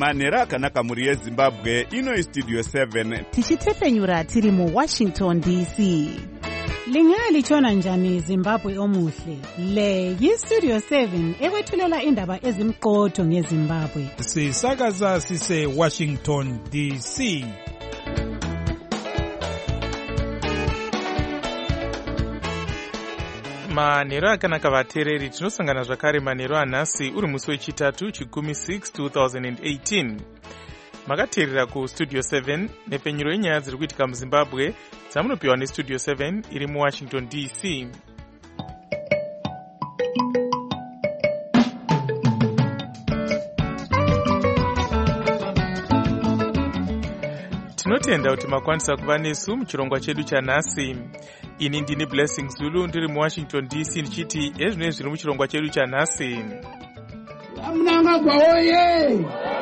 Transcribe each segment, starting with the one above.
manhero akanaka mhuri yezimbabwe. Ino Studio 7 tichitefenyura tiri muWashington DC. Lingalitshona njani Zimbabwe omuhle? Le yiStudio 7 ekwethulela indaba ezimqotho ngeZimbabwe. Sisakaza sise Washington DC. Manhero akanaka vateereri, tinosangana zvakare manhero anhasi uri musi wechitatu chikumi 6 2018. Makateerera kuStudio 7 nepfenyuro yenyaya dziri kuitika muZimbabwe dzamunopiwa neStudio 7 iri muWashington DC. Tinotenda kuti makwanisa kuva nesu muchirongwa chedu chanhasi. Ini ndini Blessing Zulu ndiri muWashington DC ndichiti ezvino zviri muchirongwa chedu chanhasi. Mnangagwa oye!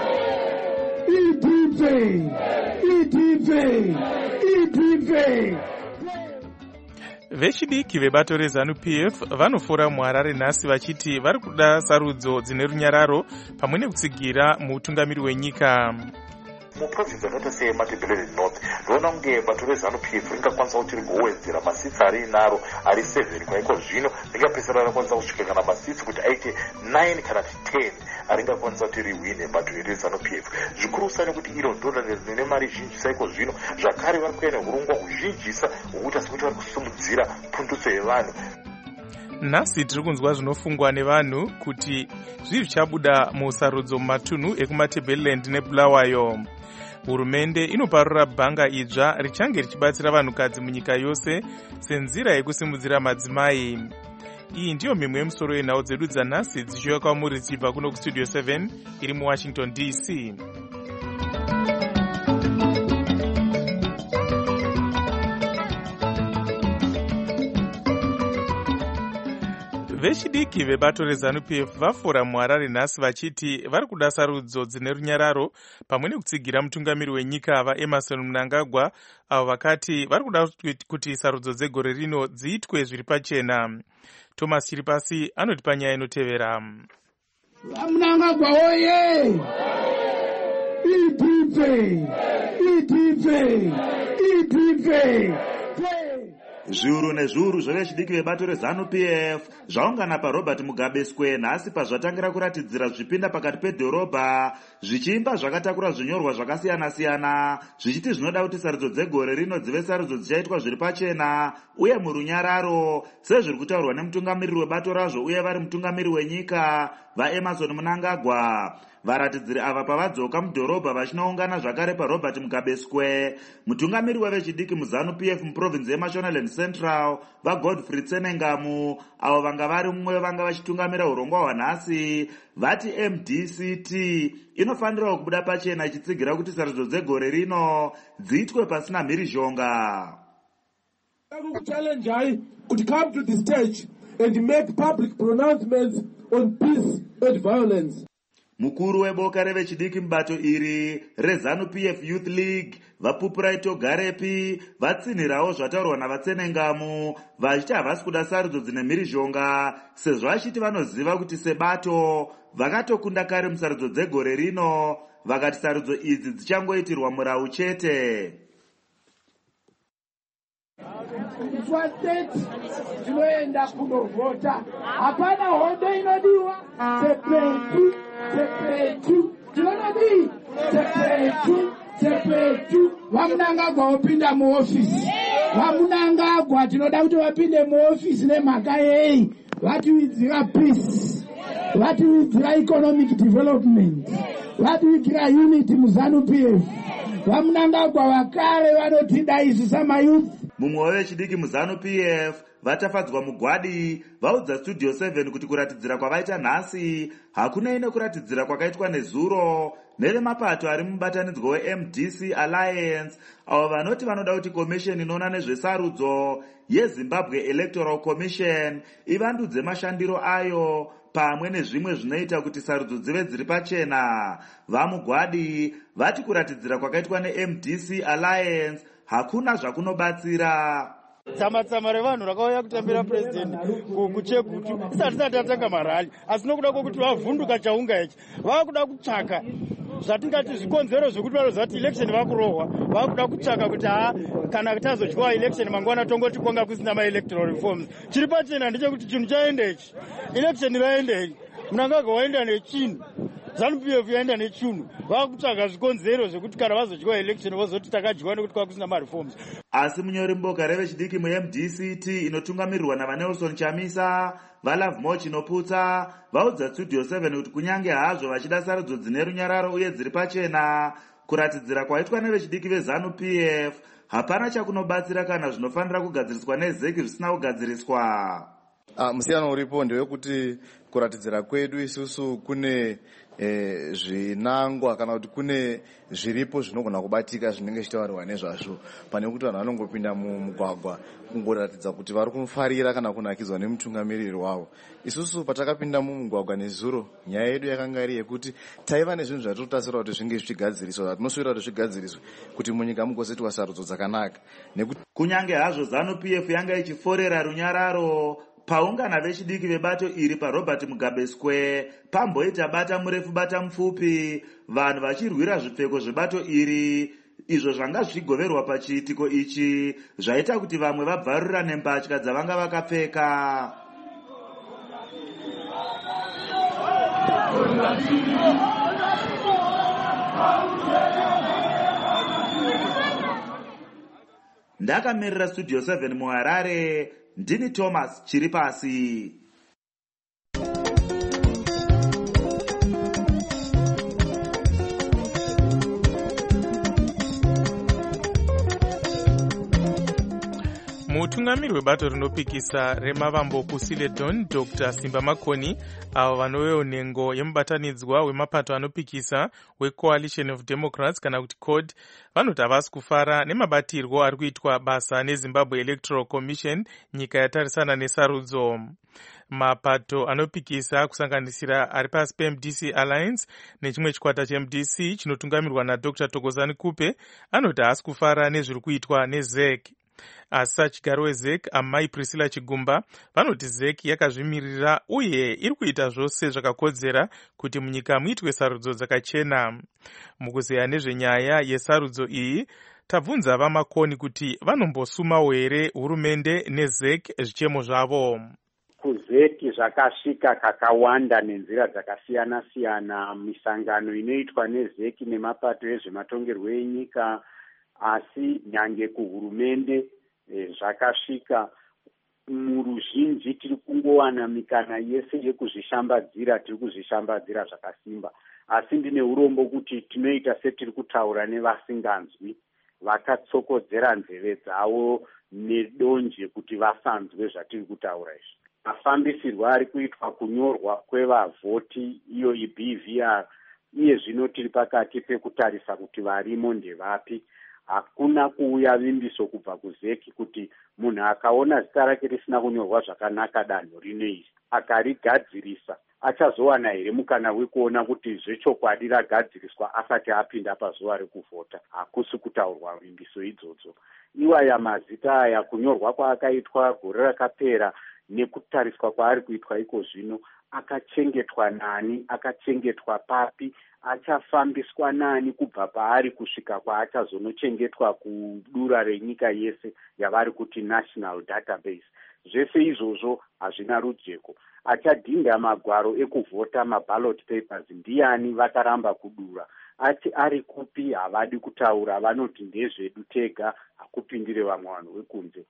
Itive! Vechidiki vebato reZANU-PF vanofora muHarare nhasi vachiti vari kuda sarudzo dzine runyararo pamwe nekutsigira muutungamiri wenyika. Muprovinsi akaita seMatabeleland North ndinoona kunge bato reZANU-PF ringakwanisa kuti rigowedzera masitsi ari inaro ari 7 kwaiko zvino ringapedzisira rakwanisa kusvika kana masitsi kuti aite 9 kana 10 aringakwanisa kuti rihwine bato reZANU-PF. Zvikuru sei nekuti iro ndiro rine mari zhinji saiko zvino, zvakare vari kuenda hurongwa huzhinjisa hwokuita sekuti vari kusimudzira pundutso yevanhu. Nhasi tiri kunzwa zvinofungwa nevanhu kuti zvii zvichabuda musarudzo mumatunhu ekuMatabeleland neBulawayo. Hurumende inoparura bhanga idzva richange richibatsira vanhukadzi munyika yose senzira yekusimudzira madzimai. Iyi ndiyo mimwe yemusoro yenhau dzedu dzanhasi dzichiuya kwamuri dzichibva kuno kuStudio 7 iri muWashington DC. Vechidiki vebato reZANU-PF vafora muHarare nhasi vachiti vari kuda sarudzo dzine runyararo pamwe nekutsigira mutungamiri wenyika vaEmmerson Mnangagwa, avo vakati vari kuda kuti sarudzo dzegore rino dziitwe zviri pachena. Thomas Chiripasi anotipa nyaya inotevera. Mnangagwa oye! Itive! Zviuru nezviuru zvevechidiki vebato reZANU-PF zvaungana paRobert Mugabe Square nhasi pazvatangira kuratidzira zvipinda pakati pedhorobha zvichiimba zvakatakura zvinyorwa zvakasiyana-siyana zvichiti zvinoda kuti sarudzo dzegore rino dzive sarudzo dzichaitwa zviri pachena uye murunyararo sezviri kutaurwa nemutungamiriri webato razvo uye vari mutungamiri wenyika vaEmmerson Mnangagwa. Varatidziri ava pavadzoka mudhorobha vachinoungana zvakare paRobert Mugabe Square, mutungamiri wevechidiki muZANU-PF muprovinsi yeMashonaland Central vaGodfrey Tsenengamu, avo vanga vari mumwe vanga vachitungamira urongwa hwanhasi, vati MDCT inofanirawo kubuda pachena ichitsigira kuti sarudzo dzegore rino dziitwe pasina mhirizhonga. Challenge I could come to the stage and make public pronouncements on peace and violence. Mukuru weboka revechidiki mubato iri reZANU-PF Youth League vaPupurai Togarepi vatsinhirawo zvataurwa navatsenengamu vachiti havasi kuda sarudzo dzine mhirizhonga sezvo vachiti vanoziva kuti sebato vakatokunda kare musarudzo dzegore rino, vakati sarudzo idzi dzichangoitirwa murau chete. Tinoenda kunovhota, hapana hondo inodiwa, tepetu, tinodii, tepetu, vaMnangagwa opinda muofisi, vaMnangagwa tinoda kuti vapinde muofisi nemhaka yei, vatiwidzira peace, vatiwidzira economic development, vatiwidzira unity muZANU-PF, vaMnangagwa vakare vanotida isu samayouth. Mumwe wevechidiki muZANU-PF vatafadzwa mugwadi vaudza Studio 7 kuti kuratidzira kwavaita nhasi hakunei nekuratidzira kwakaitwa nezuro nevemapato ari mubatanidzwa weMDC Alliance, avo vanoti vanoda kuti komisheni inoona nezvesarudzo yeZimbabwe Electoral Commission ivandudze mashandiro ayo pamwe nezvimwe zvinoita kuti sarudzo dzive dziri pachena. Vamugwadi vati kuratidzira kwakaitwa neMDC Alliance hakuna zvakunobatsira. Tsama revanhu rakauya kutambira president kuchegutu isati tatanga marali, asi nokuda kwokuti vavhunduka chaunga ichi vava kuda kutsvaka zvatingati zvikonzero zvokuti vanoziva kuti election vakurohwa, vakuda kutsvaka kuti kana tazodyiwa election mangwana tongoti kwanga kusina ma-electoral reforms. Chiri pachena ndechekuti chinhu chaenda ichi, election raenda iyi, Mnangagwa waenda nechinhu, ZANU-PF yaenda nechinhu, vakutsvaga zvikonzero zvekuti kana vazodyiwa election vozoti takadyiwa nekuti kwakusina ma-reforms. Asi munyori mboka revechidiki muMDCT inotungamirirwa naVanelson Chamisa, vaLove Moch inoputsa vaudza Studio 7 kuti kunyange hazvo vachida sarudzo dzine runyararo uye dziri pachena, kuratidzira kwaitwa nevechidiki veZANU-PF hapana chakunobatsira kana zvinofanira kugadziriswa neZEC zvisina kugadziriswa. Musiyano uripo ndewekuti kuratidzira kwedu isusu kune zvinangwa kana kuti kune zviripo zvinogona kubatika zvinenge zvichitaurwa nezvazvo, pane kuti vanhu vanongopinda mumugwagwa kungoratidza kuti vari kufarira kana kunakidzwa nemutungamiriri wavo. Isusu patakapinda mumugwagwa nezuro, nyaya yedu yakanga iri yekuti taiva nezvinhu zvatinotasira kuti zvinge zvichigadziriswa, zvatinosuvira kuti zvigadziriswe kuti munyika mugozoitwa sarudzo dzakanaka. Nekuti kunyange hazvo ZANU-PF yanga ichiforera runyararo, paungana vechidiki vebato iri paRobert Mugabe Square pamboita bata murefu bata mupfupi, vanhu vachirwira zvipfeko zvebato iri, izvo zvanga zvichigoverwa pachiitiko ichi zvaita kuti vamwe vabvarura nembatya dzavanga vakapfeka. Ndakamirira Studio 7 muHarare, ndini Thomas Chiripasi. Mutungamiri webato rinopikisa remavambo kuSileton, Dr. Simba Makoni, avo vanovewo nhengo yemubatanidzwa wemapato anopikisa weCoalition of Democrats kana kuti CODE, vanoti havasi kufara nemabatirwo ari kuitwa basa neZimbabwe Electoral Commission, nyika yatarisana nesarudzo. Mapato anopikisa kusanganisira ari pasi peMDC Alliance nechimwe chikwata cheMDC chinotungamirwa naDr. Thokozani Kupe anoti haasi kufara nezviri kuitwa neZEC. Asi chigaro weZEC amai Priscilla Chigumba vanoti ZEC yakazvimirira uye iri kuita zvose zvakakodzera kuti munyika muitwe sarudzo dzakachena. Mukuzeya nezvenyaya yesarudzo iyi, tabvunza vaMakoni kuti vanombosumawo here hurumende neZEC zvichemo zvavo. KuZEC zvakasvika kakawanda nenzira dzakasiyana siyana, misangano inoitwa neZEC nemapato ezvematongerwo enyika, asi nyange kuhurumende zvakasvika. Muruzhinji tiri kungowana mikana yese yekuzvishambadzira, tiri kuzvishambadzira zvakasimba, asi ndine urombo kuti tinoita setiri kutaura nevasinganzwi, vakatsokodzera nzeve dzavo nedonje kuti vasanzwe zvatiri kutaura izvi. Mafambisirwo ari kuitwa kunyorwa kwevavhoti, iyo iBVR, iye zvino tiri pakati pekutarisa kuti varimo ndevapi. Hakuna kuuya vimbiso kubva kuZEC kuti munhu akaona zita rake risina kunyorwa zvakanaka danho rinei akarigadzirisa achazowana here mukana wekuona kuti zvechokwadi ragadziriswa asati apinda pazuva rekuvhota. Hakusi kutaurwa vimbiso idzodzo. Iwaya mazita aya kunyorwa kwaakaitwa gore rakapera nekutariswa kwaari kuitwa iko zvino, akachengetwa nani, akachengetwa papi, achafambiswa nani kubva paari kusvika kwaachazonochengetwa kudura renyika yese yavari kuti national database. Zvese izvozvo hazvina rujeko. Achadhinda magwaro ekuvhota, maballot papers, ndiani vakaramba kudura. Ati ari kupi havadi kutaura, vanoti ndezvedu tega, hakupindire vamwe vanhu vekunze.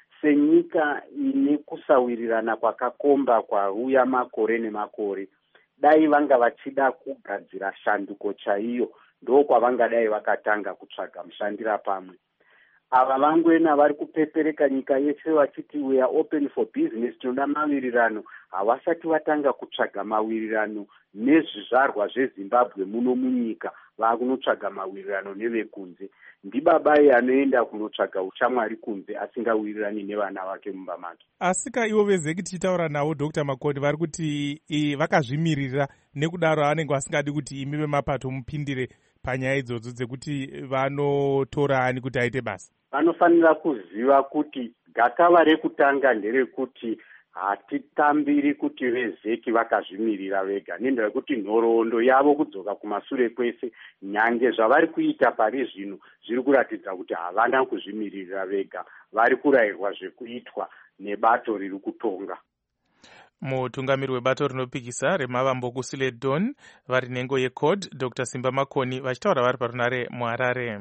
Senyika ine kusawirirana kwakakomba kwauya makore nemakore, dai vanga vachida kugadzira shanduko chaiyo, ndokwavangadai vakatanga kutsvaga mushandira pamwe. Ava vangwena vari kupepereka nyika yese vachiti we are open for business, tinoda mawirirano, havasati vatanga kutsvaga mawirirano nezvizvarwa zveZimbabwe muno munyika, vakunotsvaga mawirirano nevekunze. Ndibabai anoenda kunotsvaga uchamwari kunze asingawirirani nevana vake mumba make. Asika ivo veZEC tichitaura navo Dr. Makoni vari kuti vakazvimirira, nekudaro vanenge vasingadi kuti imi vemapato mupindire panyaya idzodzo dzekuti vanotora ani kuti aite basa. Vanofanira kuziva kuti gakava rekutanga nderekuti hatitambiri kuti vezeki vakazvimirira vega, nendaa yekuti nhoroondo yavo kudzoka kumashure kwese nyange zvavari kuita pari zvino zviri kuratidza kuti havana kuzvimirira vega, vari kurayirwa zvekuitwa nebato riri kutonga. Mutungamiri webato rinopikisa remavambo kusile Don vari nhengo yeCORD, Dr. Simba Makoni vachitaura vari parunare muHarare.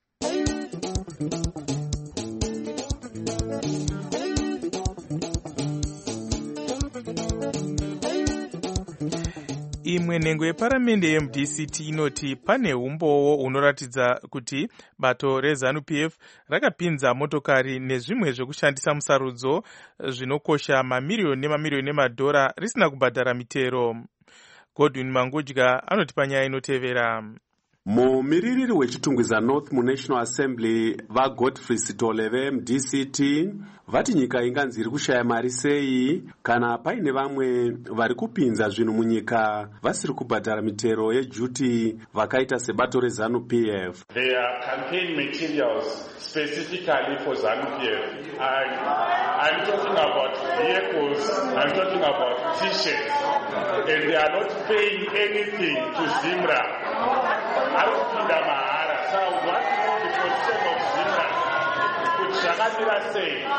Imwe nhengo yeparamende yeMDCT inoti pane umbowo unoratidza kuti bato reZANU-PF rakapinza motokari nezvimwe zvekushandisa musarudzo zvinokosha mamiriyoni nemamiliyoni emadhora risina kubhadhara mitero. Godwin Mangudya anoti panyaya inotevera. Mumiririri wechitungwiza North muNational Assembly vaGodfrey Sitole veMDCT vati nyika inganzi iri kushaya mari sei kana paine vamwe vari kupinza zvinhu munyika vasiri kubhadhara mitero yejuti vakaita sebato reZANU-PF. They are campaign materials specifically for ZANU-PF. I'm talking about vehicles, I'm talking about t-shirts, and they are not paying anything to Zimra. Arupinda mahara. So I would want to know the position of Zimra. Could Shakamira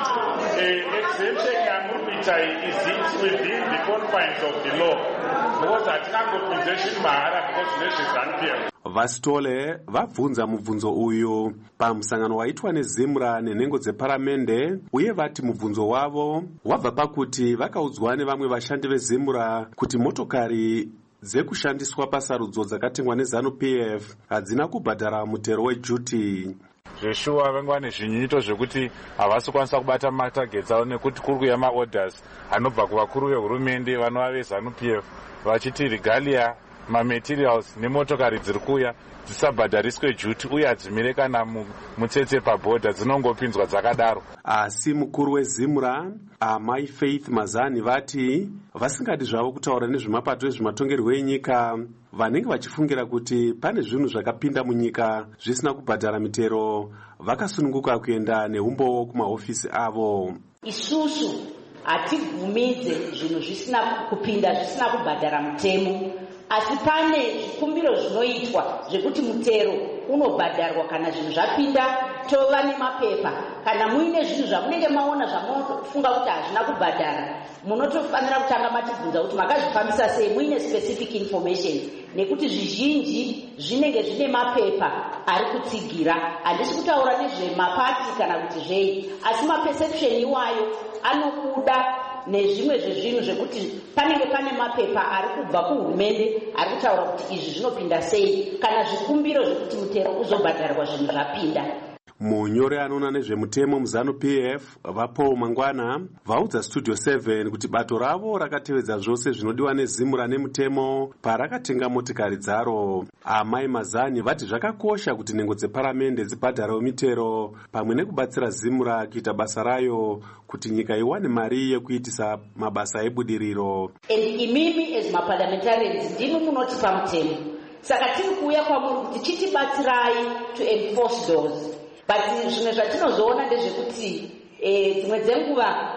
say, exemption Yamurpita is it within the confines of the law? Because I can't go possession mahara because this is unfair. Vasitole vabvunza mubvunzo uyu pamusangano waitwa neZimra nenhengo dzeparamende, uye vati mubvunzo wavo wabva pakuti vakaudzwa nevamwe vashandi veZimra kuti motokari dzekushandiswa pasarudzo dzakatengwa neZANU-PF hadzina kubhadhara mutero wejuti. Zveshuwa vangwa nezvinyito zvekuti havasi kwanisa kubata matagets avo nekuti kuri kuuya maorders anobva kuvakuru vehurumende vanova veZANU-PF vachiti regalia, mamaterials nemotokari dziri kuuya dzisabhadhariswe juti uye hadzimire kana mutsetse pabhodha, dzinongopinzwa dzakadaro. Asi mukuru weZimra Amai Faith Mazani vati vasingadi zvavo kutaura nezvemapato ezvematongerwo enyika, vanenge vachifungira kuti pane zvinhu zvakapinda munyika zvisina kubhadhara mitero vakasununguka kuenda neumbowo kumahofisi avo. Isusu hatibvumidze zvinhu zvisina kupinda zvisina kubhadhara mutemo, asi pane zvikumbiro zvinoitwa zvekuti mutero unobhadharwa kana zvinhu zvapinda tova nemapepa. Kana muine zvinhu zvamunenge maona zvamunofunga kuti hazvina kubhadhara, munotofanira kutanga matibvunza kuti makazvifambisa sei, muine specific information, nekuti zvizhinji zvinenge zvine mapepa ari kutsigira. Handisi kutaura nezvemapati kana kuti zvei, asi maperception iwayo anobuda nezvimwe zvezvinhu zvekuti panenge pane mapepa ari kubva kuhurumende ari kutaura kuti izvi zvinopinda sei, kana zvikumbiro zvekuti mutero uzobhadharwa zvinhu zvapinda. Munyori anoona nezvemutemo muZANU-PF vaPaul Mangwana vaudza Studio 7 kuti bato ravo rakatevedza zvose zvinodiwa neZimra nemutemo parakatenga motikari dzaro. Amai Mazani vati zvakakosha kuti nhengo dzeparamende dzibhadharewo mitero pamwe nekubatsira Zimra kuita basa rayo kuti nyika iwane mari yekuitisa mabasa ebudiriro. Imimi as maparliamentarians ndimi munotipa mutemo, saka tiri kuuya kwamuri kuti chitibatsirai to enforce those. But zvimwe zvatinozoona ndezvekuti dzimwe dzenguva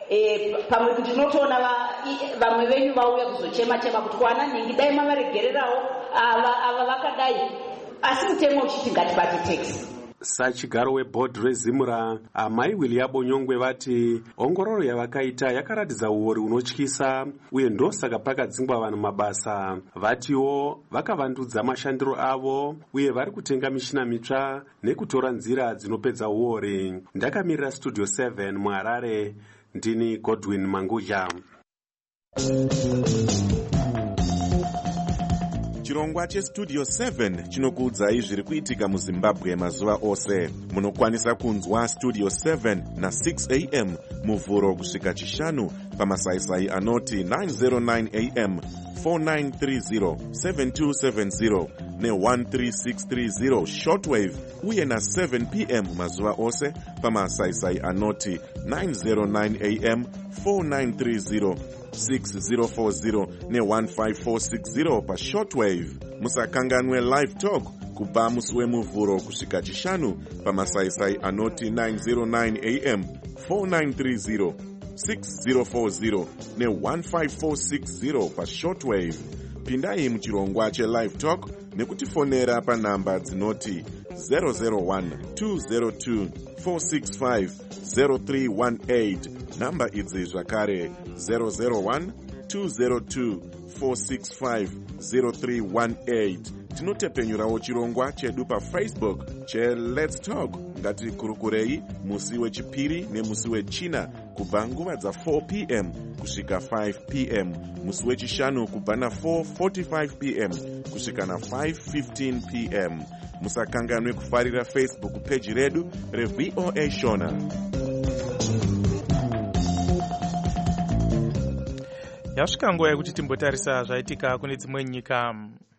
pamwe kuti ndinotoona vamwe venyu vauya kuzochema-chema kuti kwana nhingi dai mavaregererawo ava vakadai, asi mutemo uchiti ngatibate tax. Sachigaro webhodhi reZimra Amai William Bonyongwe vati ongororo yavakaita yakaratidza uori unotyisa uye ndosaka pakadzingwa vanhu mabasa. Vatiwo vakavandudza mashandiro avo uye vari kutenga mishina mitsva nekutora nzira dzinopedza uori. Ndakamirira Studio 7 muHarare, ndini Godwin Mangudya. Chirongwa cheStudio 7 chinokuudzai zviri kuitika muZimbabwe mazuva ose. Munokwanisa kunzwa Studio 7 na 6 am muvhuro kusvika chishanu pamasaisai anoti 909 am, 4930, 7270 ne13630 shortwave uye na 7 pm mazuva ose pamasaisai anoti 909 am, 4930, 6040 ne15460 pashortwave. Musakanganwe live talk kubva musi wemuvhuro kusvika chishanu pamasaisai anoti 909 am, 4930, 6040 ne15460 pashortwave. Pindai muchirongwa chelive talk nekutifonera panhamba dzinoti 001-202-465-0318. Namba idzi zvakare 001-202-465-0318. Tinotepenyurawo chirongwa chedu paFacebook cheLet's Talk. Ngatikurukurei musi wechipiri nemusi wechina kubva nguva dza4 p.m. kusvika 5 p.m. musi wechishanu kubva na4:45 p.m. kusvika na5:15 p.m. Musakanganwe kufarira Facebook page redu reVOA Shona. Yasvika nguva yekuti timbotarisa zvaitika kune dzimwe nyika.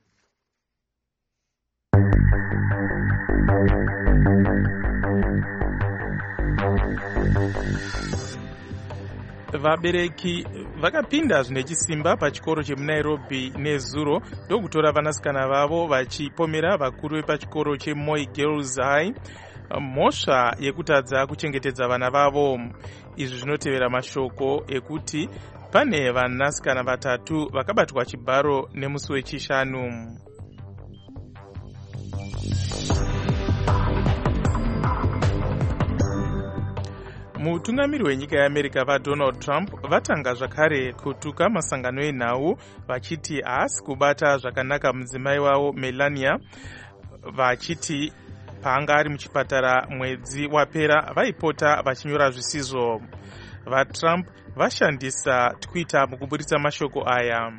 Vabereki vakapinda zvine chisimba pachikoro chemuNairobi nezuro ndokutora vanasikana vavo vachipomera vakuru vepachikoro cheMoi Girls High mhosva yekutadza kuchengetedza vana vavo. Izvi zvinotevera mashoko ekuti pane vanasikana vatatu vakabatwa chibharo nemusi wechishanu. Mutungamiri wenyika yeAmerica vaDonald Trump vatanga zvakare kutuka masangano enhau vachiti haasi kubata zvakanaka mudzimai wavo Melania, vachiti paanga ari muchipatara mwedzi wapera vaipota vachinyora zvisizvo. VaTrump vashandisa Twitter mukuburitsa mashoko aya.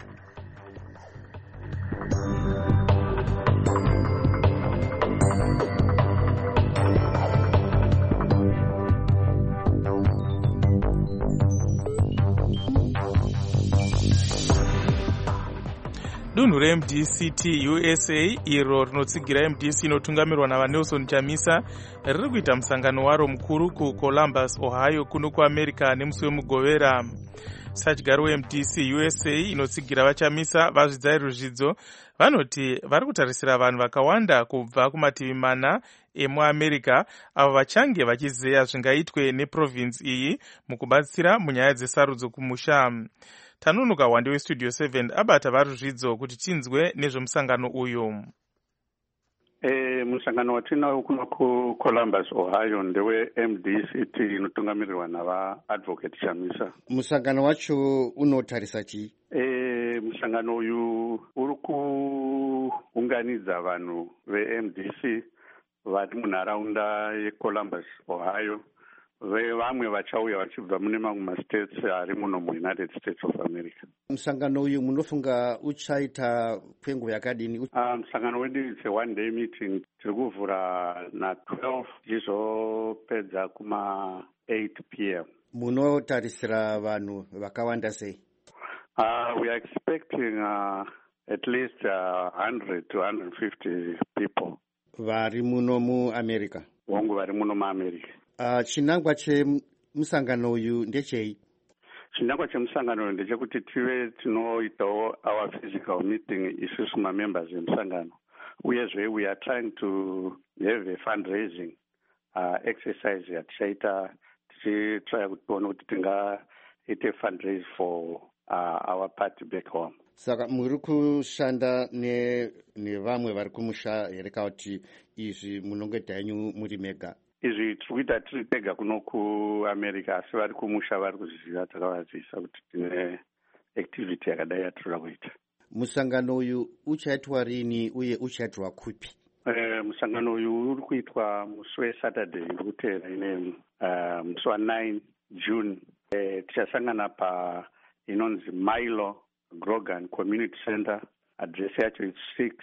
Dunhu reMDCT USA iro rinotsigira MDC inotungamirwa navaNelson Chamisa riri kuita musangano waro mukuru kuColumbus, Ohio kuno kuAmerica nemusi wemugovera. Sadyaro weMDC USA inotsigira vaChamisa vazvidzai ruzvidzo vanoti vari kutarisira vanhu vakawanda kubva kumativi mana emuAmerica avo vachange vachizeya zvingaitwe neprovince iyi mukubatsira munyaya dzesarudzo kumusha. Tanunuka wande weStudio 7 abata varuzvidzo kuti tinzwe nezvemusangano uyu. Musangano watinawo kuno kuColumbus, Ohio ndewe MDCT inotungamirirwa navaadvocate Chamisa. Musangano wacho unotarisa chii? Musangano uyu uri kuunganidza vanhu veMDC vari munharaunda yeColumbus, Ohio. Vamwe vachauya vachibva mune mamwe mastates ari muno muUnited States of America. Musangano uyu munofunga uchaita kwenguva yakadini? Musangano wedu it's a one day meeting. Tiri kuvhura na12 zvizopedza kuma 8 p.m. Munotarisira vanhu vakawanda sei? We are expecting at least 100 to 150 people. Vari muno muAmerica? Wangu vari muno muAmerica. Chinangwa chemusangano uyu ndechei? Chinangwa chemusangano uyu ndechekuti tive tinoitawo our physical meeting isusu mamembers emusangano. Uyezve we are trying to have a fundraising exercise yatichaita tichitry kuti tione kuti tingaite fundraise for our party back home. Saka muri kushanda nevamwe vari kumusha here kana kuti izvi munongoita henyu muri mega? Izvi tiri kuita tiri tega kuno kuAmerica, asi vari kumusha vari kuzviziva takavazivisa kuti tine activity yakadai yatinoda kuita. Musangano uyu uchaitwa rini uye uchaitirwa kupi? Musangano uyu uri kuitwa musi weSaturday iri kuteera ine musi wa9 June. Tichasangana pa inonzi Milo Grogan Community Center. Address yacho it's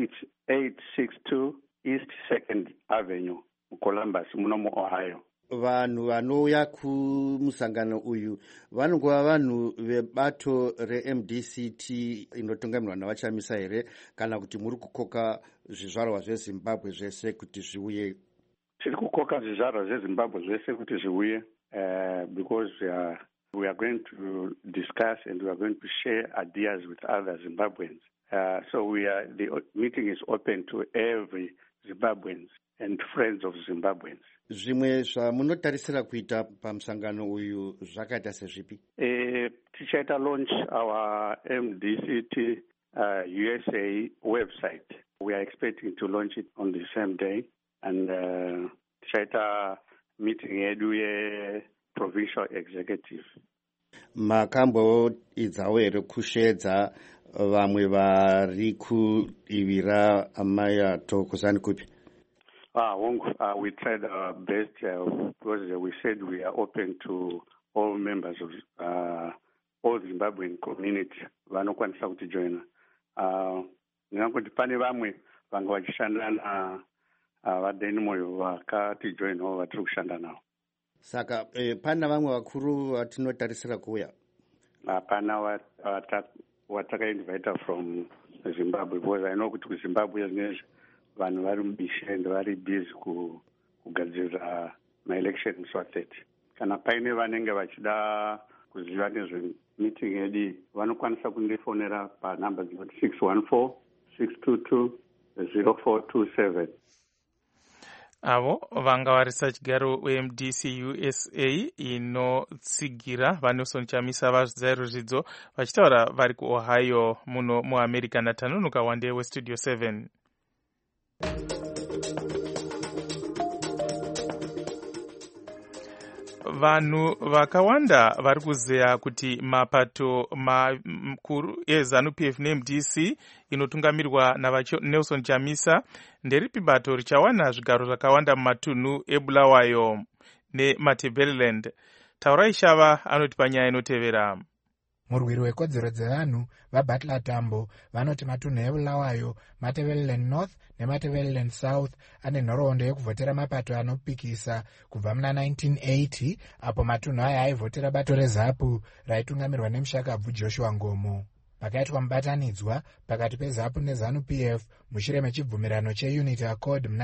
862 East 2nd Avenue. Columbus muno muOhio. Vanhu vanouya kumusangano uyu vanongova vanhu vebato reMDCT inotungamirwa navaChamisa here kana kuti muri kukoka zvizvarwa zveZimbabwe zvese kuti zviuye? Tiri kukoka zvizvarwa zveZimbabwe zvese kuti zviuye because we are going to discuss and we are going to share ideas with other Zimbabweans. So the meeting is open to every Zimbabweans and friends of Zimbabweans. zvimwe zvamunotarisira kuita pamusangano uyu zvakaita sezvipi? Tichaita launch our MDCT USA website. We are expecting to launch it on the same day, and tichaita meeting yedu ye-provincial executive. Makamboidzawo here kushedza vamwe vari kuivira amayato kusani kupi? We tried our best because we said we are open to all members of all Zimbabwean community vanokwanisa kutijoina. Ndinangoti pane vamwe vanga vachishanda navadeni moyo vakatijoinawo vatiri kushanda navo. Saka pana vamwe vakuru vatinotarisira kuuya? Hapana watakainvita from Zimbabwe, because I know kuti kuZimbabwe zvinezvi vanhu vari mubishi and vari busy kugadzirira maelection musi wa30. Kana paine vanenge vachida kuziva nezve meeting yedu vanokwanisa kundifonera panhamba dzinoti 614-622-0427. avo vanga varisa chigaro weMDC USA inotsigira vaNelson Chamisa vazvidzai zvidzo vachitaura vari kuOhio muno muAmerica. Natanunuka wande weStudio 7. Vanhu vakawanda vari kuzeya kuti mapato makuru eZANU-PF neMDC inotungamirwa naVaNelson Chamisa nderipi bato richawana zvigaro zvakawanda mumatunhu eBulawayo neMatabeleland. Taurai Shava anoti panyaya inotevera. Murwiri wekodzero dzevanhu vaButler Tambo vanoti matunhu eBulawayo, Matabeleland North neMatabeleland South ane nhoroondo yekuvhotera mapato anopikisa kubva muna 1980 apo matunhu aya aivhotera bato reZAPU raitungamirwa nemushakabvu Joshua Ngomo. Pakaitwa mubatanidzwa pakati peZAPU neZANU-PF mushure mechibvumirano cheUnity Accord muna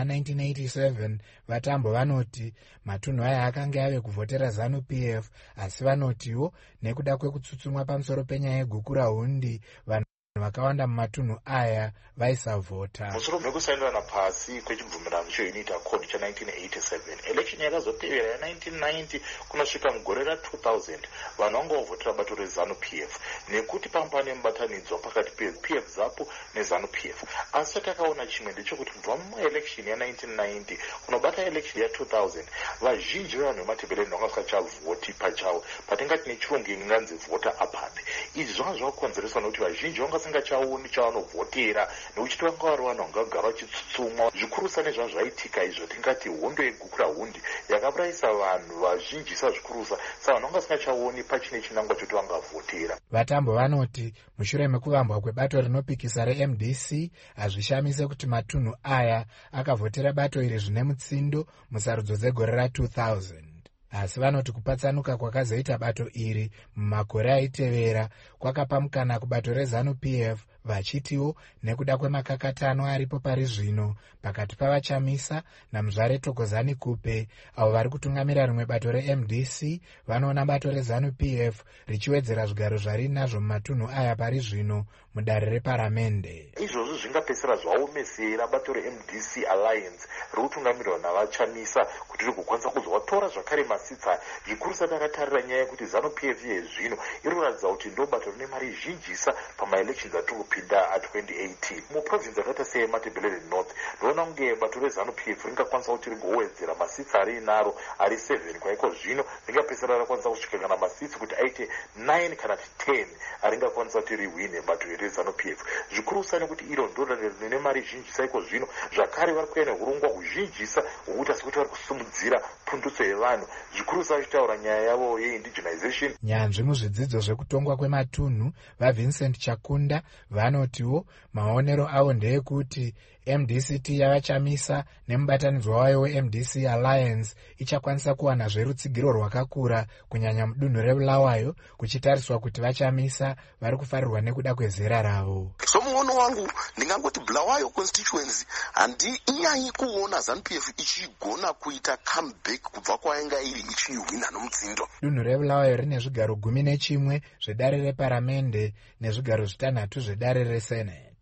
1987, vaTambo vanoti matunhu aya akanga ave kuvhotera ZANU-PF, asi vanotiwo nekuda kwekutsutsumwa pamusoro penyaya yegukura hundi vanhu vakawanda mumatunhu aya vaisavhota. Musoro mekusainirana pasi kwechibvumirano cheUnity Accord cha1987, election yakazotevera ya1990 kunosvika mugore ra2000 vanhu vanga vovhotera bato reZANU-PF nekuti pamba nemubatanidzwa pakati pePF ZAPU neZANU-PF. Asi takaona chimwe ndechekuti kubva muelection ya1990 kunobata election ya2000 vazhinji vevanhu veMatabeleland vanga vasingachavhoti pachavo, patingati nechirungu inganzi vhota apathy. Izvi zvanga zvakakonzereswa nokuti vazhinji vanga vasingachaoni chavanovhotera nekuti vanga vari vanhu vangagara vachitsutsumwa. Zvikurusa nezvazvo zvaitika izvo tingati hondo yegukura hundi yakaurayisa vanhu vazhinjisa zvikurusa, saka vanhu vanga vasingachaoni pachine chinangwa choti vangavhotera. Vatambo vanoti mushure mekuvambwa kwebato rinopikisa reMDC hazvishamise kuti matunhu aya akavhotera bato iri zvine mutsindo musarudzo dzegore ra2000. Asi vanoti kupatsanuka kwakazoita bato iri mumakore aitevera kwakapa mukana kubato reZANU-PF, vachitiwo nekuda kwemakakatano aripo pari zvino pakati pavaChamisa naMuzvare Thokozani Kupe avo vari kutungamira rimwe bato reMDC, vanoona bato reZANU-PF richiwedzera zvigaro zvari nazvo mumatunhu aya pari zvino mudare reparamende. Izvozvo zvingapedzisira zvaomesera bato reMDC Alliance riri kutungamirwa navaChamisa kuti rigokwanisa kuzovatora zvakare masitsa. Zvikurusa takatarira nyaya yekuti ZANU-PF yezvino iri kuratidza kuti ndo bato rine mari zhinjisa pamaelections atiri kupinda a2018. Muprovinsi yakaita seMatabeleland North ndinoona kunge bato reZANU-PF ringakwanisa kuti rigowedzera masitsi ari inaro ari 7 kwaiko zvino ringapedzisira rakwanisa kusvika kana masitsi kuti aite 9 kana 10 aringakwanisa kuti rihwine bato reZANU-PF. Zvikurusa nekuti iro ndo rine mari zhinjisa iko zvino, zvakare vari kuya nehurongwa huzhinjisa hwokuita sekuti vari kusimudzira pundutso yevanhu, zvikurusa vachitaura nyaya yavo yeindigenization. Nyanzvi muzvidzidzo zvekutongwa kwematunhu vaVincent Chakunda vanotiwo maonero avo ndeyekuti MDCT yavaChamisa nemubatanidzwa wayo weMDC Alliance ichakwanisa kuwana zverutsigiro rwakakura kunyanya mudunhu reBulawayo kuchitariswa kuti vaChamisa vari kufarirwa nekuda kwezera ravo. So muono wangu ndingangoti Bulawayo constituency handinyanyi kuona ZANU-PF ichigona kuita comeback kubva kwainga iri ichihwina nomutsindo. Dunhu reBulawayo rine zvigaro 11 zvedare reparamende nezvigaro 6 zvedare resenate.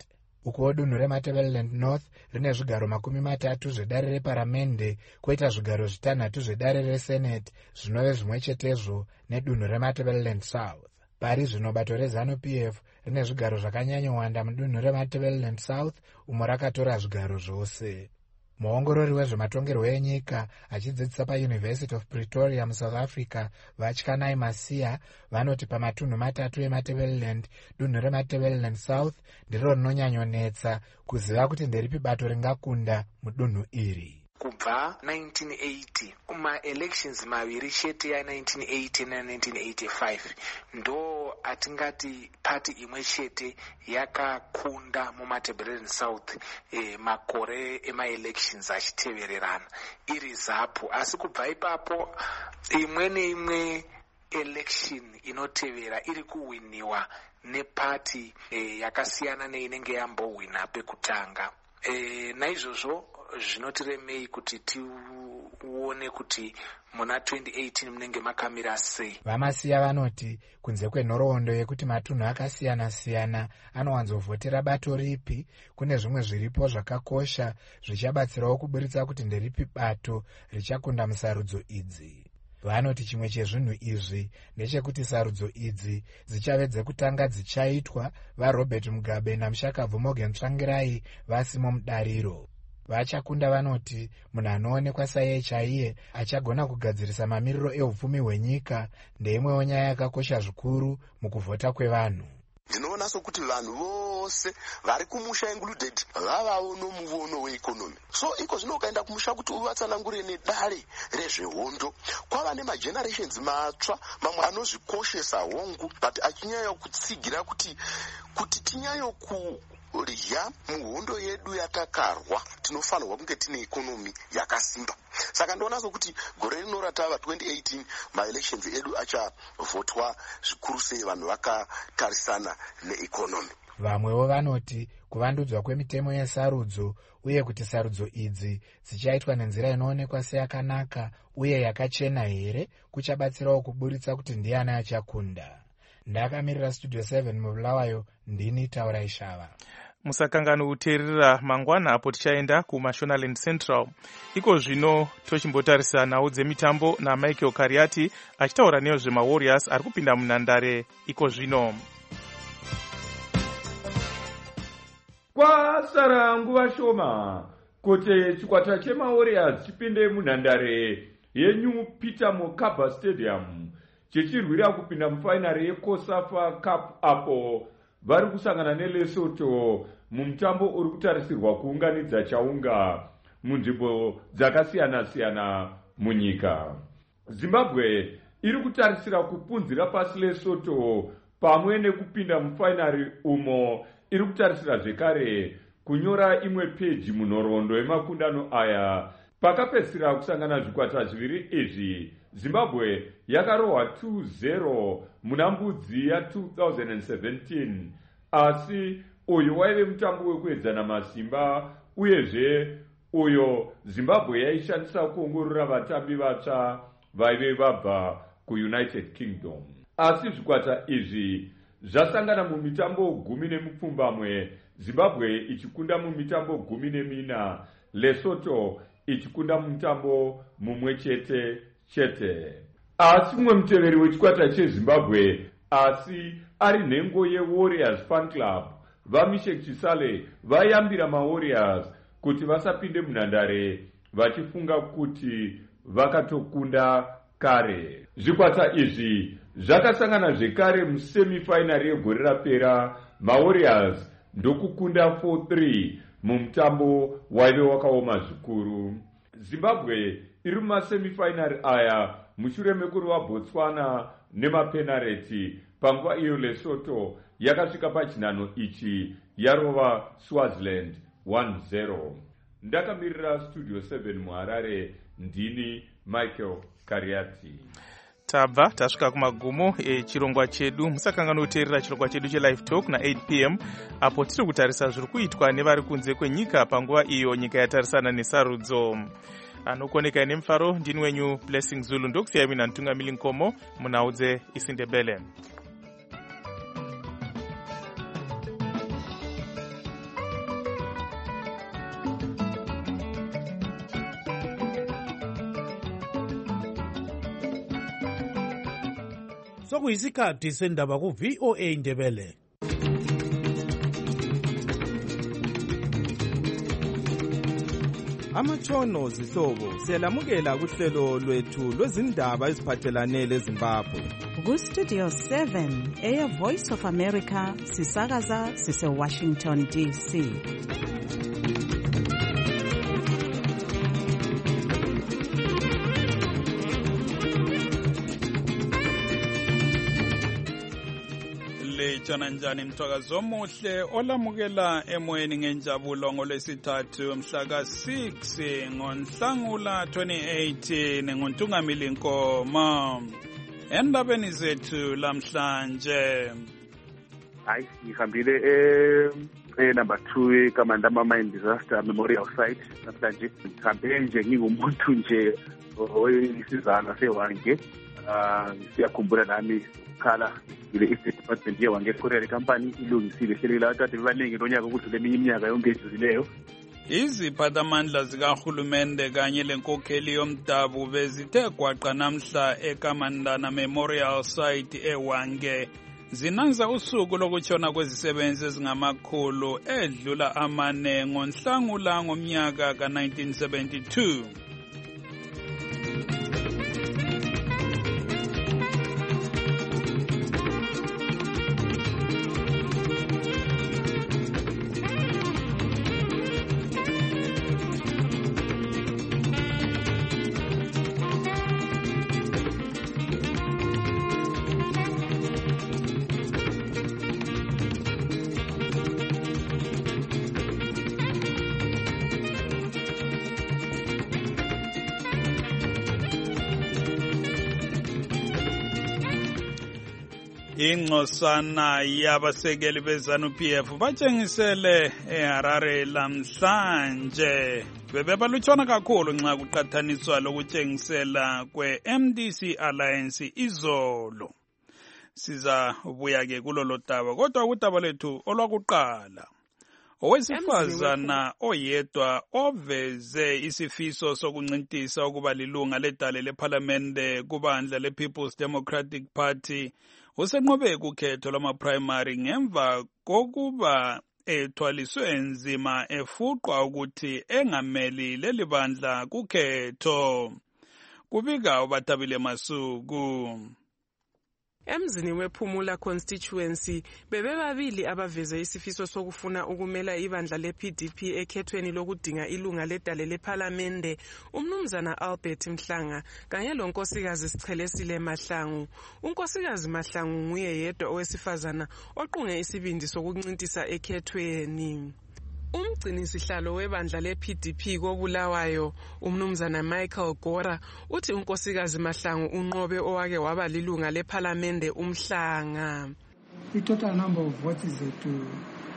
uko dunhu reMatabeleland North rine zvigaro 30 zvedare reparamende, kwoita zvigaro 6 zvedare resenate zvinove zvimwe chetezvo nedunhu reMatabeleland South. Pari zvino bato reZANU-PF rine zvigaro zvakanyanyowanda mudunhu reMatabeleland South, umo rakatora zvigaro zvose. Muongorori wezvematongerwo enyika achidzidzisa paUniversity of Pretoria muSouth Africa, Vatyanai Masiya, vanoti pamatunhu 3 eMatabeleland, dunhu reMatabeleland South ndiro rinonyanyonetsa kuziva kuti nderipi bato ringakunda mudunhu iri. Kubva 1980 kuma-elections maviri chete ya1980 na1985 ndo atingati pati imwe chete yakakunda muMatabeleland South makore ema-elections achitevererana iri ZAPU. Asi kubva ipapo imwe neimwe election inotevera iri kuwiniwa nepati yakasiyana neinenge yambohwina pekutanga. Naizvozvo zvinotiremei kuti tione kuti muna 2018 munenge makamira sei. Vamasiya vanoti kunze kwenhoroondo yekuti matunhu akasiyana-siyana anowanzovhotera bato ripi, kune zvimwe zviripo zvakakosha zvichabatsirawo kuburitsa kuti nderipi bato richakunda musarudzo idzi. Vanoti chimwe chezvinhu izvi ndechekuti sarudzo idzi dzichave dzekutanga dzichaitwa vaRobert Mugabe naMushakabvu Morgan Tsvangirai vasimo mudariro. Vachakunda vanoti munhu anoonekwa saiye chaiye achagona kugadzirisa mamiriro ehupfumi hwenyika ndeimwewo nyaya yakakosha zvikuru mukuvhota kwevanhu. Ndinoona sokuti vanhu vose vari kumusha included vavawo nomuono weikonomi. So iko zvino ukaenda kumusha kuti uvatsanangure nedare rezvehondo, kwava nemagenerations matsva mamwe anozvikoshesa hongu but achinyanya kutsigira kuti tinyanyo kurya muhondo yedu yatakarwa tinofanirwa kunge tine ikonomi yakasimba. Saka ndoona sokuti gore rino ratava 2018 maelections edu achavhotwa zvikuru sei vanhu vakatarisana neikonomi. Vamwewo vanoti kuvandudzwa kwemitemo yesarudzo uye kuti sarudzo idzi dzichaitwa nenzira inoonekwa seyakanaka uye yakachena here kuchabatsirawo kuburitsa kuti ndiani achakunda. Ndakamirira Studio 7 muBulawayo, ndini Taurai Shava. Musakangani kuteerera mangwana apo tichaenda kuMashonaland Central. Iko zvino tochimbotarisa nhau dzemitambo naMichael Kariati achitaura nezvemaWarriors ari kupinda munhandare iko zvino. Kwasara nguva shoma kuti chikwata chemaWarriors chipinde munhandare yeNew Peter Mokaba Stadium chichirwira kupinda mufainari yeCOSAFA Cup apo vari kusangana neLesotho mumutambo uri kutarisirwa kuunganidza chaunga munzvimbo dzakasiyana-siyana munyika. Zimbabwe iri kutarisira kupunzira pasi Lesotho pamwe nekupinda mufainari umo iri kutarisira zvekare kunyora imwe peji munhoroondo yemakundano aya. Pakapedzisira kusangana zvikwata zviviri izvi, Zimbabwe yakarohwa 2-0 muna mbudzi ya2017, asi uyu waive mutambo wekuedzana masimba uyezve uyo Zimbabwe yaishandisa kuongorora vatambi vatsva vaive vabva kuUnited Kingdom. Asi zvikwata izvi zvasangana mumitambo 10 Zimbabwe ichikunda mumitambo 14, Lesotho ichikunda mutambo mumwe chete. Asi mumwe muteveri wechikwata cheZimbabwe asi ari nhengo yeWarriors Fan Club, vaMishek Chisale vayambira maWarriors kuti vasapinde munhandare vachifunga kuti vakatokunda kare. Zvikwata izvi zvakasangana zvekare musemifinari yegore rapera, maWarriors ndokukunda 4-3 mumutambo waive wakaoma zvikuru. Zimbabwe iri mumasemifinari aya mushure mekurova Botswana nemapenareti, panguva iyo Lesotho yakasvika pachinhano ichi yarova Swaziland 1-0. Ndakamirira Studio 7 muHarare, ndini Michael Kariati. Tabva tasvika kumagumo echirongwa chedu. Musakangana kuteerera chirongwa chedu cheLive Talk na8 p.m. apo tiri kutarisa zviri kuitwa nevari kunze kwenyika panguva iyo nyika yatarisana nesarudzo. Anokoneka nemufaro ndini wenyu Blessing Zulu, ndokusiyai mina Ntungamili Nkomo munhau dzeIsindebele. sekuyisikhathi sendaba ku-VOA Indebele. Amatshono zihlobo siyalamukela kuhlelo lwethu lwezindaba eziphathelane leZimbabwe. Ku-Studio 7 Air Voice of America sisakaza sise-Washington DC. Litshona njani mthwakazi omuhle olamukela emoyeni ngenjabulo ngolwesithathu mhla ka-6 ngoNhlangula 2018 nguNtungamili Nkomo. Endabeni zethu lamhlanje hayi ngihambile number 2 eKamanda Mine Disaster Memorial Site namhlanje ngihambe nje ngingumuntu nje oyisizana sewange siyakhumbula nami khala ile East Department yewange Courier Company ilungisile hlelo la kade bebaningi lonyaka ukudlula eminye iminyaka yonke edlulileyo. Iziphathamandla zikahulumende kanye lenkokheli yomdabu bezithe gwaqa namhla eKamandana Memorial Site ewange zinanza usuku lokutshona kwezisebenzi ezingamakhulu edlula 4 ngoNhlangula ngomnyaka ka-1972. Ingcosana yabasekeli beZANU-PF batshengisele eHarare lamhlanje bebebalutshwana kakhulu nxa kuqathaniswa lokutshengisela kwe-MDC Alliance izolo. Sizabuya ke kulolo daba kodwa udaba lethu olwakuqala owesifazana oyedwa oveze isifiso sokuncintisa ukuba lilunga ledale lephalamende kubandla le-People's Democratic Party usenqobe kukhetho lwama-primary ngemva kokuba ethwaliswe nzima efuqwa ukuthi engameli leli bandla kukhetho. Kubika uBatabile Masuku. Emzini wePhumula constituency bebebabili abaveze isifiso sokufuna ukumela ibandla lePDP ekhethweni lokudinga ilunga ledale lephalamende umnumzana Albert Mhlanga kanye lonkosikazi Sichelesile Mahlangu. Unkosikazi Mahlangu nguye yedwa owesifazana oqunge isibindi sokuncintisa ekhethweni. Umgcinisihlalo webandla lePDP koBulawayo umnumzana Michael Gora uthi unkosikazi Mahlangu unqobe owake waba lilunga lephalamende uMhlanga. The total number of votes is to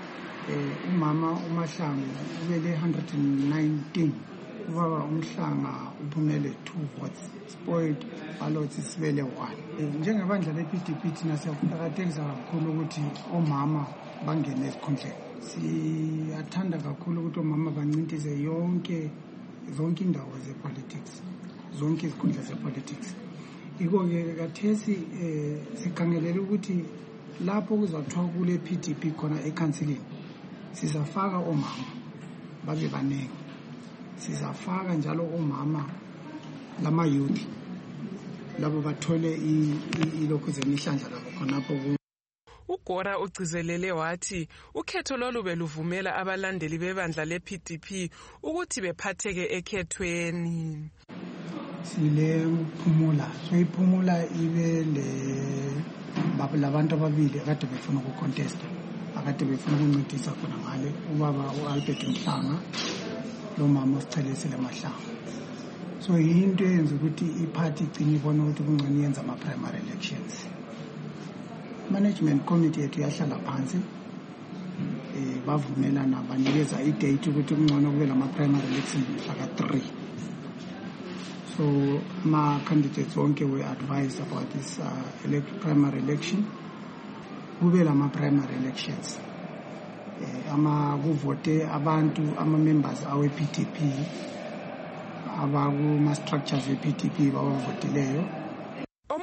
umama uMahlangu ubele 119 ubaba uMhlanga uphumele 2 votes spoiled ballots isibele 1. Njengebandla lePDP thina siyaqhakathekisa kakhulu ukuthi omama bangene esikhundleni. Siyathanda kakhulu ukuthi omama bancintise zonke indawo zepolitics, zonke izikhundla zepolitics. Iko-ke kathesi sikhangelele ukuthi lapho kuzathiwa kule PDP khona ekhansilini sizafaka omama babe baningi, sizafaka njalo omama lama-youth labo bathole ilokhu zemihlandla labo khonapho. uGora ugcizelele wathi ukhetho lolu beluvumela abalandeli bebandla lePDP ukuthi bephatheke ekhethweni. Sile Phumula, so iPhumula ibe labantu ababili akade befuna ukucontesta, akade befuna ukuncintisa khona ngale ubaba uAlbert Mhlanga lo mama Sichelesile Mahlangu. So into yenza ukuthi iparty igcine ibona ukuthi kungcono yenza ama-primary elections. Management committee yethu yahlala phansi bavumelana banikeza i-date ukuthi kungcono kube lama-primary elections mhla ka-3. So ma-candidates wonke were advised about this primary election. Kube lama-primary elections. Kuvote abantu ama-members awe-PDP abakuma-structures e-PDP bawavotileyo. Omunye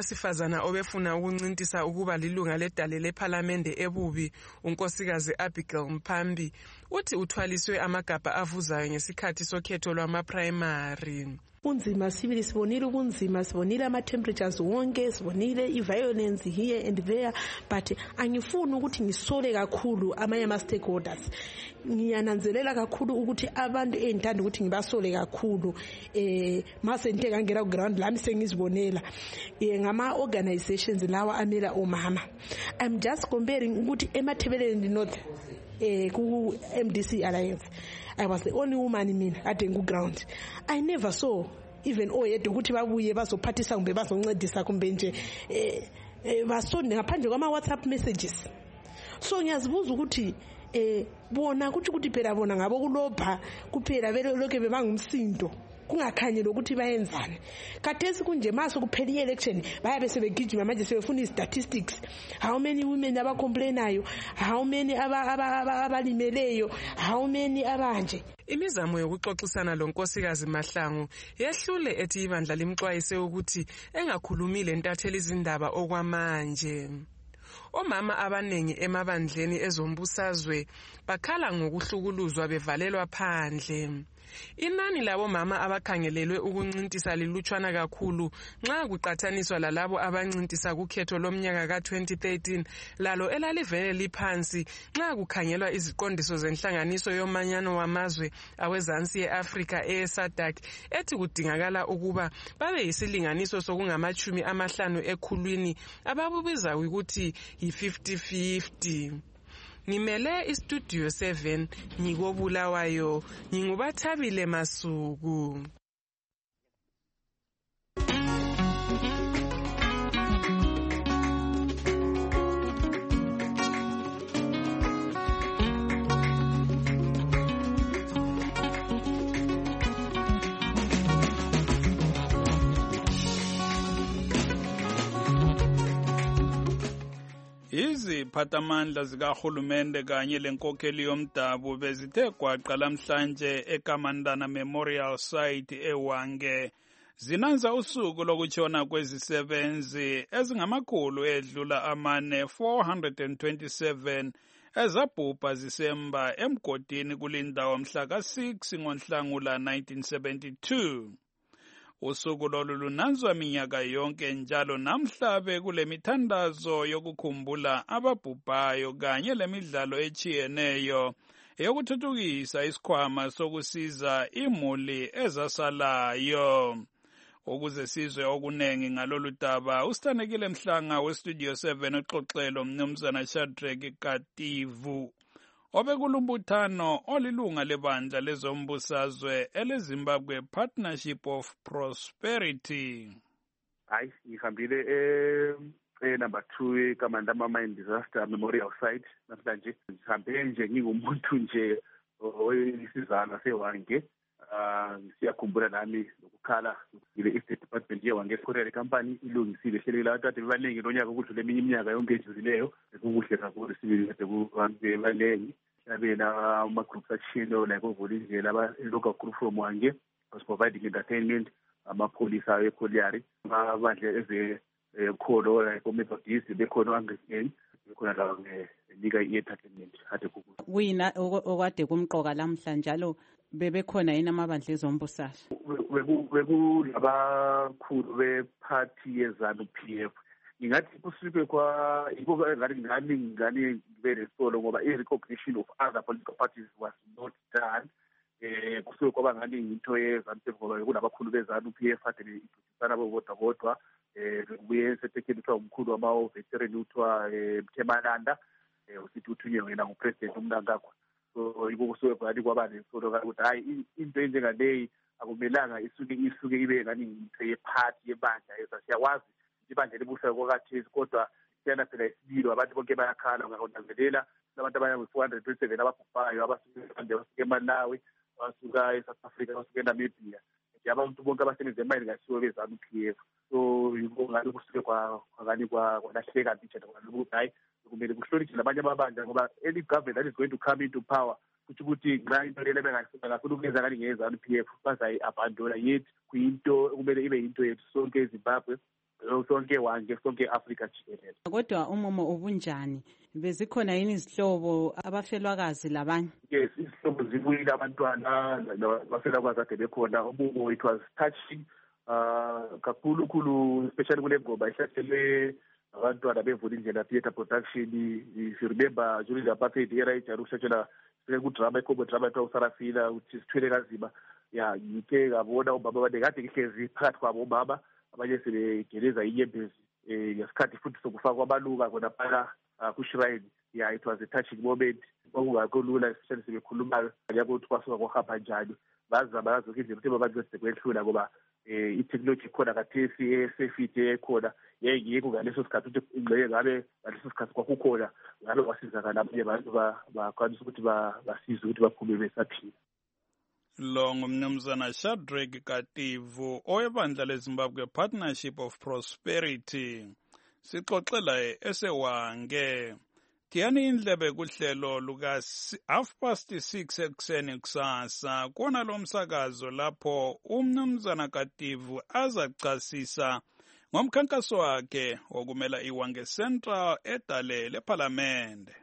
owesifazana obefuna ukuncintisa ukuba lilunga ledale lephalamende ebubi unkosikazi Abigail Mphambi uthi uthwaliswe amagabha avuzayo ngesikhathi sokhetho lwama-primary. Unzima sibili sibonile ubunzima, sibonile ama-temperatures wonke, sibonile i-violence here and there, but angifuni ukuthi ngisole kakhulu amanye ama-stakeholders. Ngiyananzelela kakhulu ukuthi abantu engithanda ukuthi ngibasole kakhulu mase ngithe ngangena ku-ground lami sengizibonela ngama-organizations lawa amela omama. I'm just comparing ukuthi eMatabeleland North ku-MDC Alliance, I was the only woman mina ade ku-ground. I never saw even oyedwa ukuthi babuye bazophathisa kumbe bazoncedisa kumbe nje basonde ngaphandle kwama-WhatsApp messages. So ngiyazibuza ukuthi bona ukuthi phela bona ngabo kulopha kuphela belokhe bebangumsindo kungakhanyi lokuthi bayenzane. Khathesi kunje maso kuphela i-election bayabe sebegijima manje sebefuna i-statistics, how many women abacomplainayo, how many abalimeleyo, how many abanje. Imizamo yokuxoxisana lonkosikazi Mahlangu yehlule ethi ibandla limxwayise ukuthi engakhulumile ntatheli izindaba okwamanje. Omama abanengi emabandleni ezombusazwe bakhala ngokuhlukuluzwa bevalelwa phandle. Inani labo mama abakhangelelwe ukuncintisa lilutshwana kakhulu nxa kuqathaniswa lalabo abancintisa kukhetho lomnyaka ka-2013 lalo elalivele liphansi nxa kukhangelwa iziqondiso zenhlanganiso yomanyano wamazwe awezansi ye-Afrika SADC ethi kudingakala ukuba babe yisilinganiso sokungama-50 ekhulwini ababubiza ukuthi yi-50-50. Ngimele istudio 7 ngikobulawayo ngingubathabile Masuku. Iziphathamandla zikahulumende kanye lenkokheli yomdabu bezithe gwaqa lamhlanje eKamandana Memorial Site eWange zinanza usuku lokutshona kwezisebenzi ezingamakhulu edlula 427 ezabhubha zisemba emgodini kulindawo mhla ka-6 ngoNhlangula 1972. Usuku lolu lunanzwa minyaka yonke njalo namhla kule mithandazo yokukhumbula ababhubhayo kanye lemidlalo echiyeneyo eyokuthuthukisa isikhwama sokusiza imuli ezasalayo. Ukuze sizwe okunengi ngalolu daba, uSithandekile Mhlanga weStudio 7 uxoxelo Mnumzana Shadrack Kativu obekulumbuthano olilunga lebandla lezombusazwe eleZimbabwe Partnership of Prosperity. Hayi, ngihambile number 2 eKamandana Mine Disaster Memorial Site namhlanje. Ngihambe nje ngingumuntu nje oyisizana seWange. Siyakhumbula nami lokukhala ile-Estate Department yeWange Courier Company ilungisile hlelo labathathu bebaningi lonyaka ukudlula eminye iminyaka yonke edlulileyo. Kukuhle kakhulu sibili kade kubantu abena ama-groups atshiyeno like ovolindlela aba-local group from Wange was providing entertainment, amapholisa eCollier, amabandla ezekholo like oMethodist bekhona Anglican bekhona la nika i-entertainment ade kukuhle. Kuyina okade kumqoka lamhla njalo bebekhona yini amabandla ezombusazwe? Bekulabakhulu bephathi yeZANU-PF. Ingathi kusuke ngani very solo ngoba i-recognition of other political parties was not done. Kusuke kwaba ngani into yeZANU-PF ngoba kunabakhulu beZANU-PF ade beidudisana bodwa kubuye setekeni kuthiwa umkhulu wama-veteran uthiwa Mthemalanda usithi uthunywe wena ngupresident uMnangagwa. So yiko kusuke kwani kwaba nesolo ukuthi hayi into enjengaleyi akumelanga isuke ibe ngani into yephathi yebandla siyakwazi ibandla libusa kwakhathesi kodwa siyana phela isibilo abantu bonke bayakhala ngakonanzelela abantu abangu-427 ababhubhayo abasuke eMalawi abasuka eSouth Africa abasuke eNamibia abantu bonke abasebenza emayini ngasiwo beZANU-PF. So yiko ngani kusuke kwalahleka mbithi ukuthi hayi kumele kuhlonitshwe nabanye amabandla ngoba any government that is going to come into power ukuthi nxa into lele bengafuna ukwenza ngani ngeZANU-PF bazayi-abandona yethu kuyinto kumele ibe yinto yethu sonke eZimbabwe sonke wonke sonke Africa jikelele. Kodwa umumo ubunjani? Bezikhona yini izihlobo abafelwakazi labanye? Yes, izihlobo zibuyile abantwana bafelwakazi ade bekhona. Umumo it was touching kakhulu especially kule ngoma ihlatshelwe abantwana bevula indlela theatre production. If you remember during the apartheid era ijarushatshela kudrama ikombo drama ethiwa uSarafina ukuthi sithwele kanzima. Ya ngike ngabona ubaba badekade ihlezi phakathi kwabo ubaba abanye sebegeleza inyembezi ngesikhathi futhi sokufaka kwabaluka kona phana kushrine. Yeah, it was a touching moment. Kwakungakolula especially sebekhuluma ukuthi kwasuka kwahamba njani. Bazama ngazo indlela ukuthi babancede kwehlula ngoba i-technology ikhona kathesi esefite ekhona yengiyeko ngaleso sikhathi ukuthi ingxenye ngabe ngaleso sikhathi kwakukhona ngabe kwasizakala abanye abantu bakwanisa ukuthi basize ukuthi baphume besaphila. Lo ngumnumzana Shadrack Kativu owebandla leZimbabwe Partnership of Prosperity. Sixoxela esewange. Tiyani indlebe kuhlelo luka 6:30 ekseni kusasa kona lo msakazo lapho umnumzana Kativu azacasisa ngomkhankaso wakhe wokumela iWange Central edale leParliament.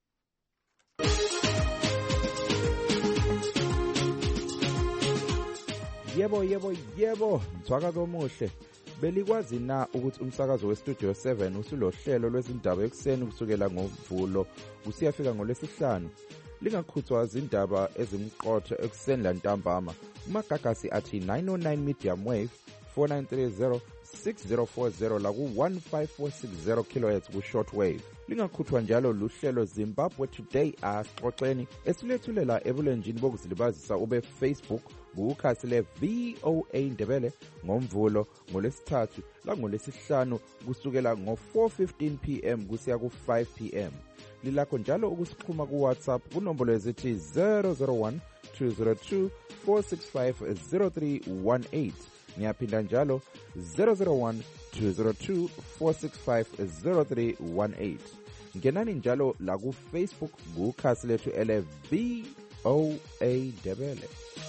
Yebo, mthwakazo omuhle. Belikwazi na ukuthi umsakazo weStudio 7 usulohlelo lwezindaba ekuseni kusukela ngoMvulo kusiyafika ngoLwesihlanu? Lingakhuthwa izindaba ezimqotho ekuseni lantambama. Umagagasi athi 909 medium wave 4930 6040 la ku 15460 kHz ku shortwave. Lingakhuthwa njalo luhlelo Zimbabwe Today asixoxeni esilethulela ebulenjini bokuzilibazisa ube Facebook bukhasi le VOA Ndebele ngoMvulo ngoLesithathu la ngoLesihlanu kusukela ngo4:15 PM kusiya ku5 PM. Lilakho njalo ukusixhuma ku WhatsApp kunombolo ezithi 001 202 465 0318. Ngiyaphinda njalo 001 202 465 0318. Ngenani njalo la ku Facebook kukhasi lethu ele VOA Ndebele.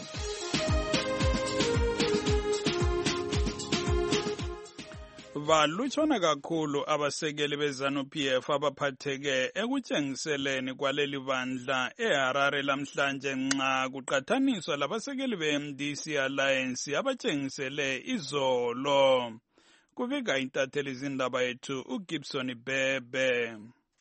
Balutshona kakhulu abasekeli beZANU-PF abaphatheke ekutshengiseleni kwaleli bandla eHarare lamhlanje nxa kuqathaniswa labasekeli beMDC Alliance abatshengisele izolo. Kubika intatheli izindaba yethu uGibson Bebe.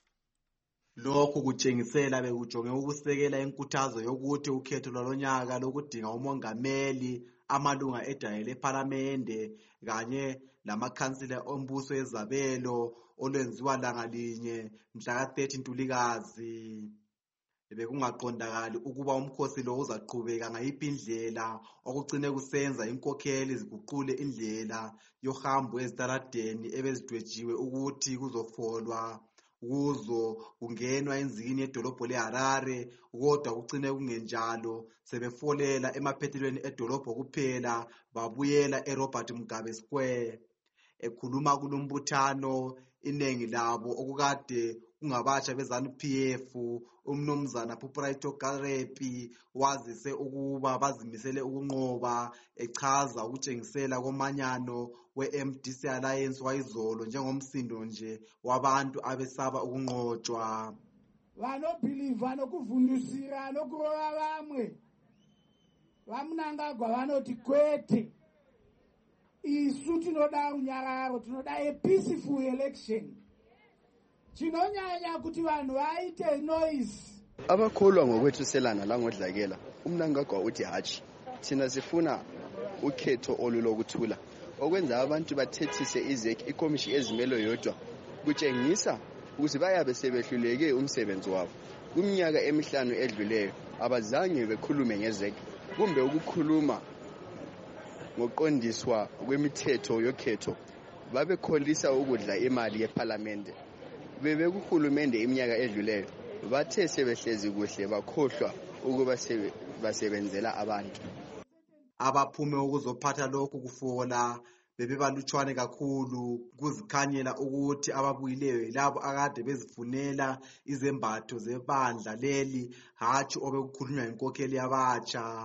Lokhu kutshengisela bekujonge ukusekela inkuthazo yokuthi ukhetho lwalonyaka lokudinga umongameli, amalunga edale leParliamente kanye lamakhansila ombuso ezabelo olwenziwa langa linye mhla ka-30 Ntulikazi. Bekungaqondakali ukuba umkhosi lo uzaqhubeka ngayiphi indlela okucine kusenza inkokheli ziguqule indlela yohambo ezitaradeni ebezidwetshiwe ukuthi kuzofolwa kuzo kungenwa enzikini yedolobho leHarare, kodwa kucine kungenjalo sebefolela emaphethelweni edolobho kuphela babuyela eRobert Mugabe Square. Ekhuluma kulombuthano inengi labo okukade kungabatsha beZANU-PF, umnumzana Phupuraito Karepi wazise ukuba bazimisele ukunqoba, echaza ukutshengisela komanyano we-MDC Alliance wayizolo njengomsindo nje wabantu abesaba ukunqotshwa. Vanobhiliva nokuvhundusira nokurova vamwe vamunangagwa vanoti kwete, isu tinoda unyararo, tinoda a peaceful election. Chinonyanya kuti vanhu vaite noise. Abakholwa ngokwethuselana la ngodlakela umnangagwa uthi hatshi, thina sifuna ukhetho olulokuthula okwenza abantu bathethise izeki ikomishi ezimelo yodwa kutshengisa ukuthi bayabe sebehluleke umsebenzi wabo. Kuminyaka emihlanu edluleyo abazange bekhulume ngezeki kumbe ukukhuluma ngoqondiswa kwemithetho yokhetho. Babekholisa ukudla imali yeParliamente. Bebekuhulumende iminyaka edluleyo bathe sebehlezi kuhle bakhohlwa ukuba basebenzela abantu. Abaphume ukuzophatha lokhu kufola bebebalutshwane kakhulu, kuzikhanyela ukuthi ababuyileyo yilabo akade bezifunela izembatho zebandla leli hatshi obekukhulunywa inkokheli yabatsha.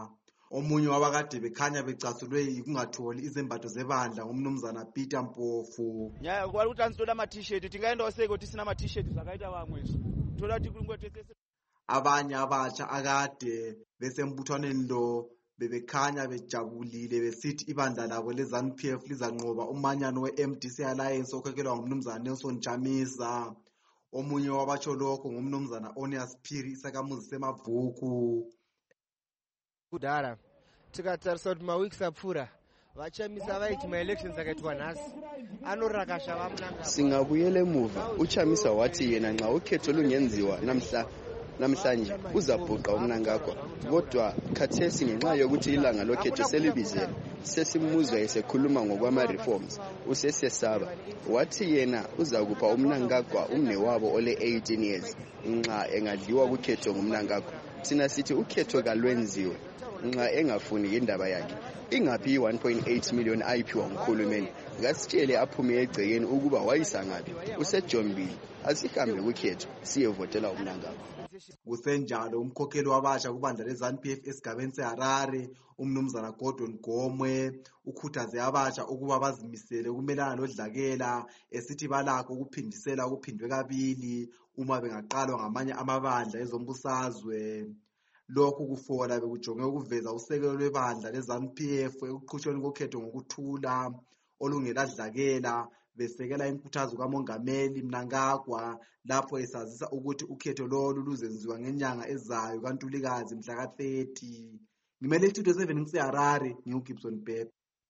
Omunye wabakade bekhanya becasulwe ukungatholi izembatho zebandla ngumnumzana Peter Mpofu. Nyaya kwali ukuthi anzitola ama t-shirt tingaenda oseke ukuthi sina ama t-shirt zakaita vamwe thola ukuthi kulungwethe. Abanye abatsha akade besembuthwaneni lo bebekhanya bejabulile besithi ibandla labo leZANU-PF lizanqoba umanyano we-MDC Alliance okhokhelwa ngumnumzana Nelson Chamisa. Omunye wabatsho lokho ngumnumzana Onias Phiri isakamuzi semavuku. Kudara tikatarisa kuti mawiki apfuura vachamisa vaiti ma-elections akaitwa nhasi anorakasha vamunanga. Singabuyela emuva. uChamisa wathi yena nxa ukhetho lungenziwa namhlanje uzabhuqa umnangagwa, kodwa khathesi ngenxa yokuthi ilanga lokhetho selibizele sesimuzwa esekhuluma ngokwama-reforms usesesaba. Wathi yena uzakupha umnangagwa umnewabo ole 18 years nxa engadliwa kukhetho ngumnangagwa. Thina sithi ukhetho kalwenziwe nxa engafuni indaba yakhe. Ingaphi 1.8 million ayiphiwa ngukhulumeni? Ngasitshele aphume egcekeni ukuba wayisangaphi. Usejombile asihambe kukhetho siyevotela umnangagwa. Kusenjalo umkhokheli wabasha kubandla leZANU-PF esigabeni seHarare umnumzana Gordon Gomwe ukhuthaze abasha ukuba bazimisele ukumelana nodlakela esithi balakho ukuphindisela ukuphindwe kabili uma bengaqalwa ngamanye amabandla ezombusazwe. Lokhu kufola bekujonge ukuveza usekelo lwebandla leZANU-PF ekuqhutshweni kokhetho ngokuthula olungeladlakela besekela inkuthazo kamongameli Mnangagwa lapho esazisa ukuthi ukhetho lolu luzenziwa ngenyanga ezayo kaNtulikazi mhla ka-30. Ngimele istudio 7 ngiseHarare ngiuGibson Bep.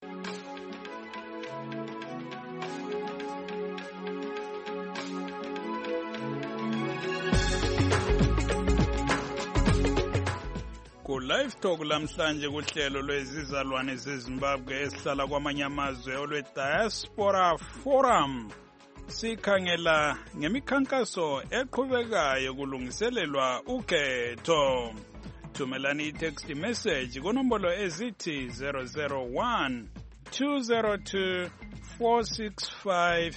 Live Talk lamhlanje kuhlelo lwezizalwane zeZimbabwe esihlala kwamanye amazwe olwe-Diaspora Forum sikhangela ngemikhankaso eqhubekayo kulungiselelwa ukhetho. Thumelani i-text message kunombolo ezithi 001 202 465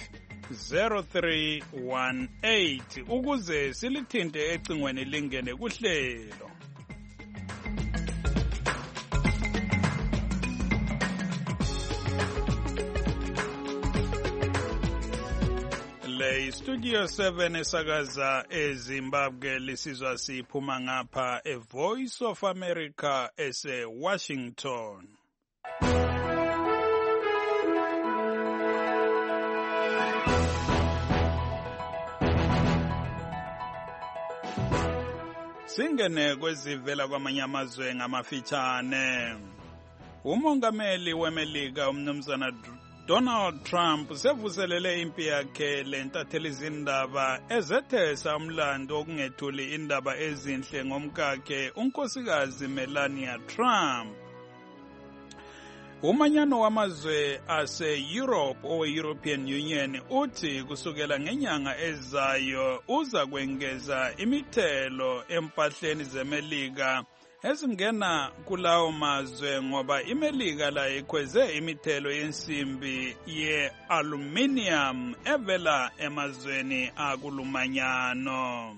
0318 ukuze silithinte ecingweni lingene kuhlelo. Studio 7 esakaza eZimbabwe lisizwa siphuma ngapha eVoice of America ese-Washington. Singene kwezivela kwamanye amazwe ngamafitshane. Umongameli weMelika umnumzana Donald Trump sevuselele impi yakhe lentatheli zindaba ezethesa umlando okungethuli indaba ezinhle ngomkakhe unkosikazi Melania Trump. Umanyano wamazwe ase-Europe owe-European Union uthi kusukela ngenyanga ezayo uza kwengeza imithelo empahleni zeMelika ezingena kulawo mazwe ngoba iMelika la ikhweze imithelo yensimbi ye-aluminium evela emazweni akulumanyano.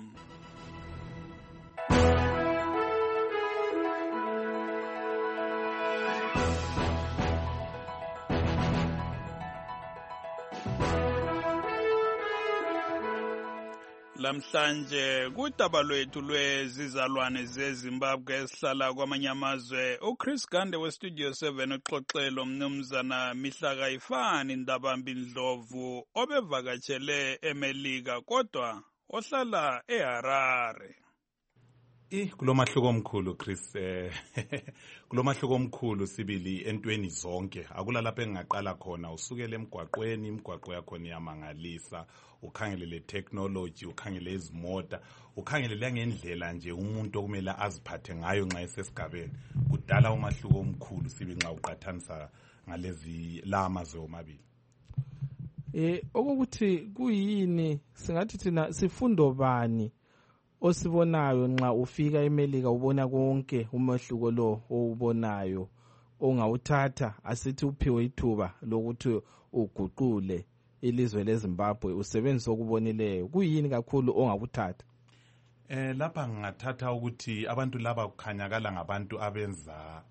Lamhlanje kudaba lwethu lwezizalwane zeZimbabwe esihlala kwamanye amazwe uChris Gande weStudio 7 uxoxelo mnumzana Mihlaka Ifani Ndabambi Ndlovu obevakatshele eMelika kodwa ohlala eHarare. Kulomahluko omkhulu Chris kulomahluko omkhulu sibili entweni zonke akulalapha engaqala khona usukele emgwaqweni imgwaqo yakho iyamangalisa ukhangele le technology ukhangele izimota ukhangele langendlela nje umuntu okumele aziphathe ngayo nxa esesigabeni kudala umahluko omkhulu sibi nxa uqathanisa ngalezi lamazwe omabili. Okokuthi kuyini singathi thina sifundo bani osibonayo nxa ufika eMelika ubona konke umahluko lo owubonayo ongawuthatha asithi uphiwe ithuba lokuthi uguqule ilizwe leZimbabwe usebenzise okubonileyo kuyini kakhulu ongakuthatha? Lapha ngingathatha ukuthi abantu laba kukhanyakala ngabantu abenza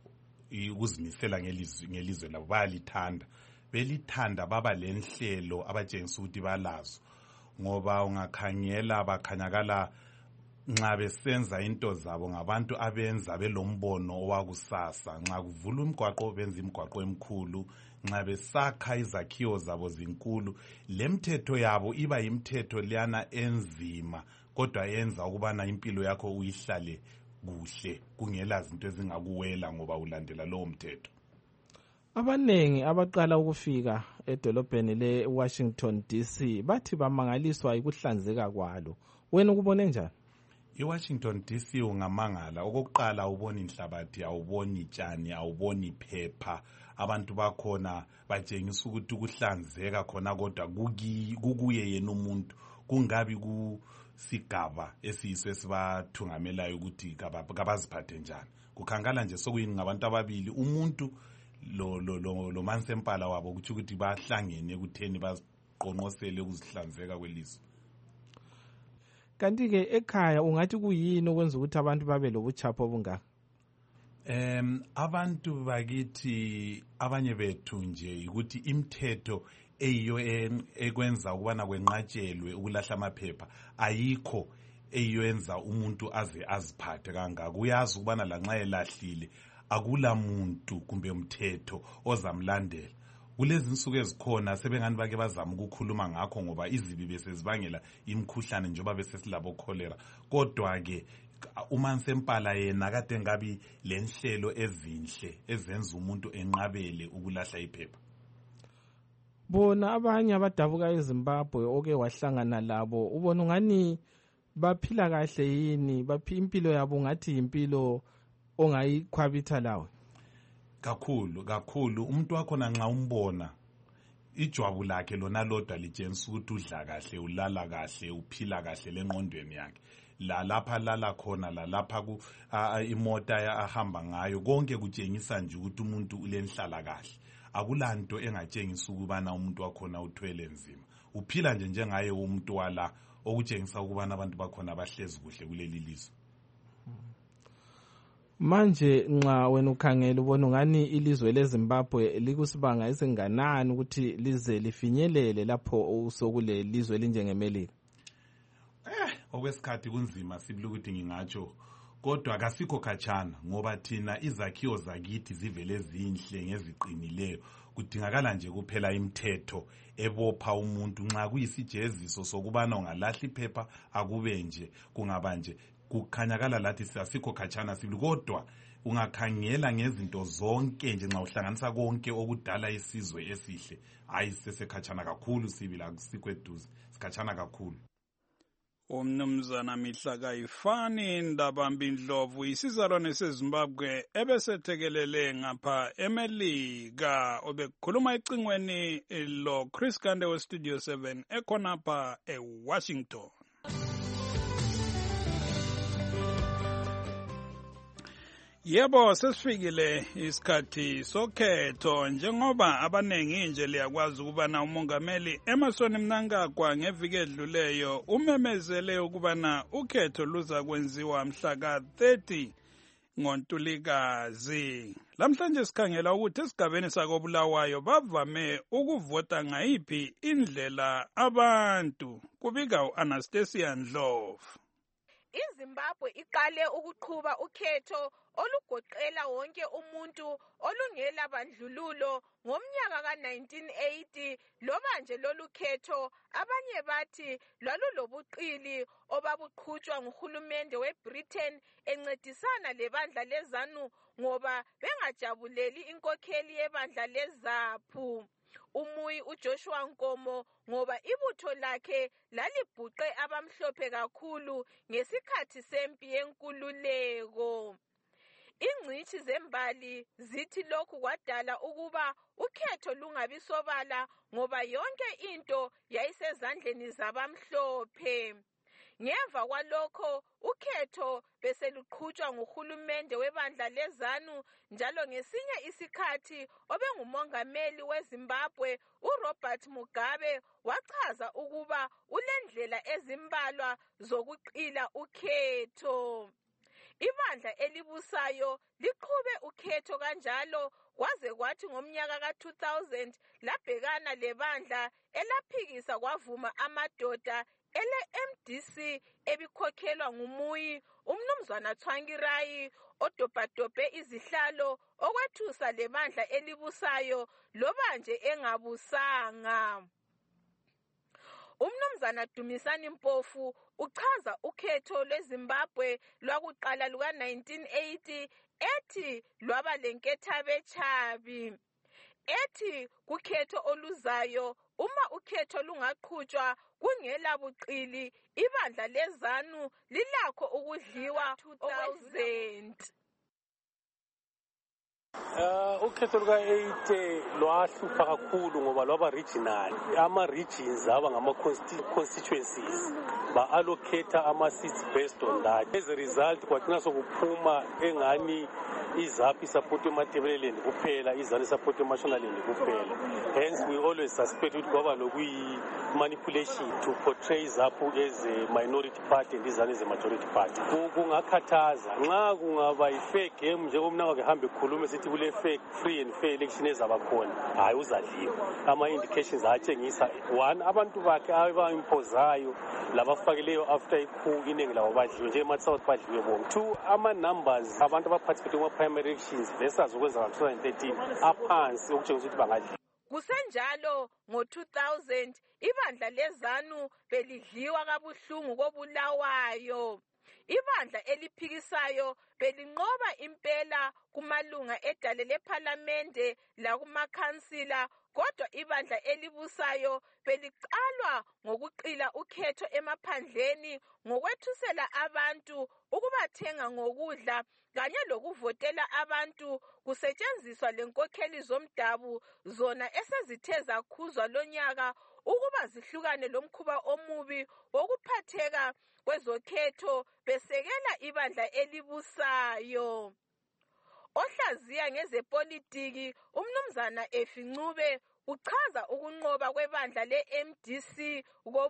ukuzimisela ngelizwe labo, bayalithanda, belithanda baba lenhlelo abatshengisa ukuthi balazo, ngoba ungakhangela bakhanyakala nxa besenza into zabo ngabantu abenza belombono owakusasa. Nxa kuvula umgwaqo benza imigwaqo emikhulu, nxa besakha izakhiwo zabo zinkulu. Lemthetho yabo iba yimthetho leyana enzima, kodwa yenza ukubana impilo yakho uyihlale kuhle kungela zinto ezingakuwela ngoba ulandela lowo mthetho. Abanengi abaqala ukufika edolobheni le-Washington DC bathi bamangaliswa ukuhlanzeka kwalo. Wena ukubone njani? I-Washington DC ungamangala. Okokuqala awuboni inhlabathi, awuboni tshani, awuboni phepha. Abantu bakhona batshengisa ukuthi ukuhlanzeka khona kodwa kukuye yena umuntu, kungabi kusigaba esiyiso esibathungamelayo ukuthi kabaziphathe njani. Kukhangala nje sokuyini ngabantu ababili, umuntu lo mansempala wabo, ukuthi ukuthi bahlangene ekutheni baziqonqosele ukuzihlanzeka kwelizwe. Kanti-ke ekhaya ungathi kuyini okwenza ukuthi abantu babe lobuchapho obungaka? Abantu bakithi abanye bethu nje ukuthi imithetho eyiyo ekwenza ukubana kwenqatshelwe ukulahla amaphepha ayikho eyenza umuntu aze aziphathe kangaka. Uyazi ukubana lanxa elahlile akula muntu kumbe umthetho ozamlandela. Kulezi insuku ezikhona sebengani bake bazama ukukhuluma ngakho ngoba izibi besezibangela imikhuhlane njengoba besesilabo cholera. Kodwa ke umansempala yena kade ngabi lenhlelo ezinhle ezenza umuntu enqabele ukulahla iphepha. Bona abanye abadabuka eZimbabwe oke wahlangana labo, ubona ngani baphila kahle yini? Impilo yabo ngathi impilo ongayikhwabitha lawe? Kakhulu umuntu wakhona nxa umbona ijwabu lakhe lona lodwa litshengisa ukuthi udla kahle, ulala kahle, uphila kahle lengqondweni yakhe. Lapha lala khona, lapha imota ahamba ngayo, konke kutshengisa nje ukuthi umuntu ulenhlala kahle. Akulanto engatshengisa ukubana umuntu wakhona uthwele nzima, uphila nje njengaye umuntu wala, okutshengisa ukubana abantu bakhona bahlezi kuhle kuleli lizwe. Manje nxa wena ukhangela ubona ngani ilizwe leZimbabwe likusibanga esinganani ukuthi lize lifinyelele lapho usokule lizwe linjengeMelika? Okwesikhathi kunzima sibili ukuthi ngingatsho, kodwa kasikho khatshana ngoba thina izakhiwo zakithi zivele zinhle ngeziqinileyo. Kudingakala nje kuphela imithetho ebopha umuntu nxa kuyisijeziso sokubana ungalahla iphepha akube nje kungaba nje. Kukhanyakala lathi asikho khatshana sibili, kodwa ungakhangela ngezinto zonke nje nxa uhlanganisa konke okudala isizwe esihle, hayi sesekhatshana kakhulu sibili, akusikho eduze, sikhatshana kakhulu. Umnumzana Mihlakayifani Ndabambi Ndlovu isizalwane seZimbabwe ebesethekelele ngapha eMelika, obekukhuluma ecingweni lo Chris Gande weStudio 7 ekhonapha eWashington. Yebo, sesifikile isikhathi sokhetho. Njengoba abanengi nje liyakwazi ukubana umongameli Emmerson Mnangagwa ngeviki edluleyo umemezele ukubana ukhetho luza kwenziwa mhla ka-30 ngoNtulikazi. Lamhlanje sikhangela ukuthi esigabeni sakobulawayo bavame ukuvota ngayiphi indlela abantu. Kubika u-Anastasia Ndlovu. iZimbabwe iqale ukuqhuba ukhetho olugoqela wonke umuntu olungela bandlululo ngomnyaka ka-1980, loba nje lolu khetho abanye bathi lwalulobuqili obabuqhutshwa nguhulumende weBritain encedisana lebandla leZANU ngoba bengajabuleli inkokheli yebandla leZAPU Umuyi uJoshua Nkomo ngoba ibutho lakhe lalibhuqe abamhlophe kakhulu ngesikhathi sempi yenkululeko. Ingcitshi zembali zithi lokhu kwadala ukuba ukhetho lungabi sobala ngoba yonke into yayisezandleni zabamhlophe. Ngemva kwalokho ukhetho beseluqhutshwa nguhulumende webandla leZANU, njalo ngesinye isikhathi obengumongameli weZimbabwe uRobert Mugabe wachaza ukuba ulendlela ezimbalwa zokuqila ukhetho. ibandla elibusayo liqhube ukhetho kanjalo kwaze kwathi ngomnyaka ka-2000 labhekana lebandla elaphikisa kwavuma amadoda ele-MDC ebikhokhelwa ngumuyi umnumzwana Tsvangirai odobhadobhe izihlalo okwethusa lebandla elibusayo loba nje engabusanga. Umnumzana Dumisani Mpofu uchaza ukhetho lweZimbabwe lwakuqala luka-1980 ethi lwaba lenkethabetshabi. Ethi kukhetho oluzayo uma ukhetho lungaqhutshwa kungela buqili ibandla leZANU lilakho ukudliwa 2000. Ukhetho luka-8 lwahlupha kakhulu ngoba lwaba regional. Ama-regions aba ngama-constituencies ba-allocate ama-seats based on that. As a result kwagcina sokuphuma engani iZAP isapoti eMatabeleland kuphela, iZANU isapoti eMashonaland kuphela. Hence we always suspect ukuthi kwaba lokuyi-manipulation to portray iZAP as a minority party and iZANU as a majority party. Kungakhathaza nxa kungaba yi-fair game njengomnako kehambe khulume sithi kule free and fair election ezaba khona hayi uzadliwa. Ama-indications atshengisa one abantu bakhe abayimpozayo labafakileyo after ikhu iningi labo badliwe njenge-Mati South badliwe bonke. Two, ama-numbers abantu abaparticipate kuma-primary elections lesazi ukwenza nga-2013 aphansi okutshengisa ukuthi bangadliwa. Kusenjalo ngo-2000 ibandla leZANU belidliwa kabuhlungu koBulawayo. Ibandla eliphikisayo belinqoba impela kumalunga edale lephalamende lakumakhansila kodwa ibandla elibusayo beliqalwa ngokuqila ukhetho emaphandleni ngokwethusela abantu ukubathenga ngokudla kanye lokuvotela abantu kusetshenziswa lenkokheli zomdabu zona esezithe zakhuzwa lonyaka ukuba zihlukane lomkhuba omubi wokuphatheka kwezokhetho besekela ibandla elibusayo. Ohlaziya ngezepolitiki umnumzana Efincube uchaza ukunqoba kwebandla le-MDC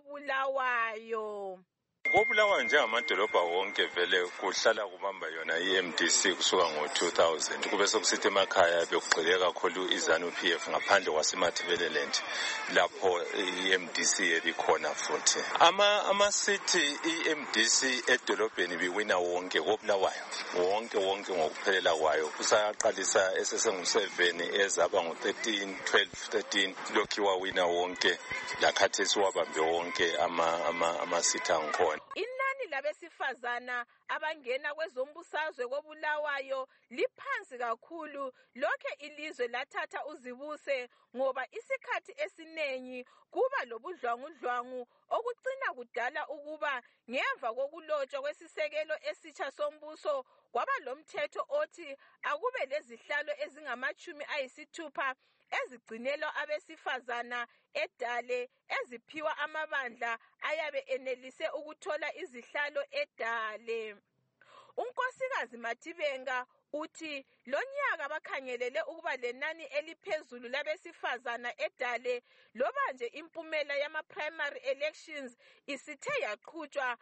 koBulawayo. koBulawayo njengamadolobha wonke vele kuhlala kubamba yona i-MDC kusuka ngo-2000 kube sokusithi emakhaya bekugxile kakhulu iZANU-PF ngaphandle kwaseMatabeleland lapho i-MDC ebikhona futhi. Ama-sithi i-MDC edolobheni biwina wonke koBulawayo wonke ngokuphelela kwayo kusaqalisa esesengu-7 ezaba ngo-13 12 13 lokhu wawina wonke lakhathesi wabambe wonke ama-sithi angikhona. Inani labesifazana abangena kwezombusazwe koBulawayo liphansi kakhulu lokhe ilizwe lathatha uzibuse ngoba isikhathi esinengi kuba lobudlwangudlwangu okucina kudala ukuba ngemva kokulotshwa kwesisekelo esitsha sombuso kwaba lomthetho othi akube lezihlalo ezingama-60 ezigcinelwa abesifazana edale eziphiwa amabandla ayabe enelise ukuthola izihlalo edale. Unkosikazi Matibenga uthi lonyaka bakhangelele ukuba lenani eliphezulu labesifazana edale loba nje impumela yama-primary elections isithe yaqhutshwa.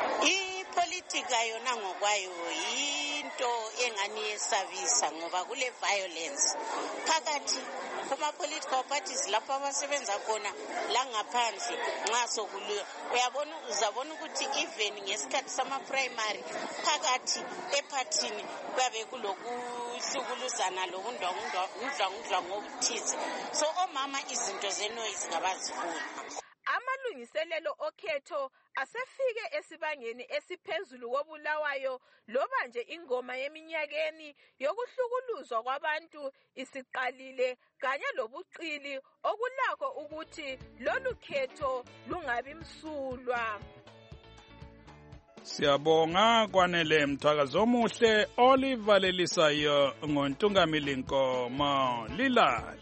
Ipolitika yona ngokwayo yinto engani yesabisa ngoba kule violence phakathi kuma-political parties lapho abasebenza khona la ngaphandle nxa sokulwa uzabona ukuthi even ngesikhathi sama-primary phakathi ephathini kuyabe kulokuhlukuluzana lokundlwangudlwangu okuthize so omama izinto zenoyizi ngabazifuna. Amalungiselelo okhetho asefike esibangeni esiphezulu koBulawayo loba nje ingoma yeminyakeni yokuhlukuluzwa kwabantu isiqalile kanye lobuqili okulakho ukuthi lolu khetho lungabi msulwa. Siyabonga kwanele Mthakazo omuhle olivalelisayo ngoNtungamili Nkomo Lilale.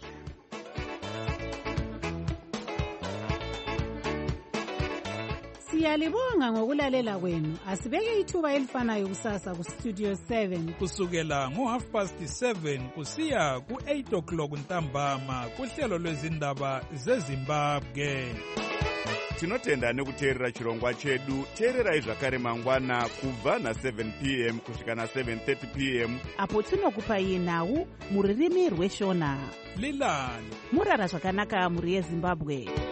Siyalibonga ngokulalela kwenu. Asibeke ithuba elifanayo kusasa ku Studio 7 kusukela ngo7:30 kusiya ku8 o'clock ntambama kuhlelo lwezindaba zeZimbabwe. tinotenda nekuteerera chirongwa chedu. Teererai zvakare mangwana kubva na7 p.m. kusvika na7:30 p.m. apo tinokupai nhau mururimi rweshona. lilani murara zvakanaka muri yeZimbabwe.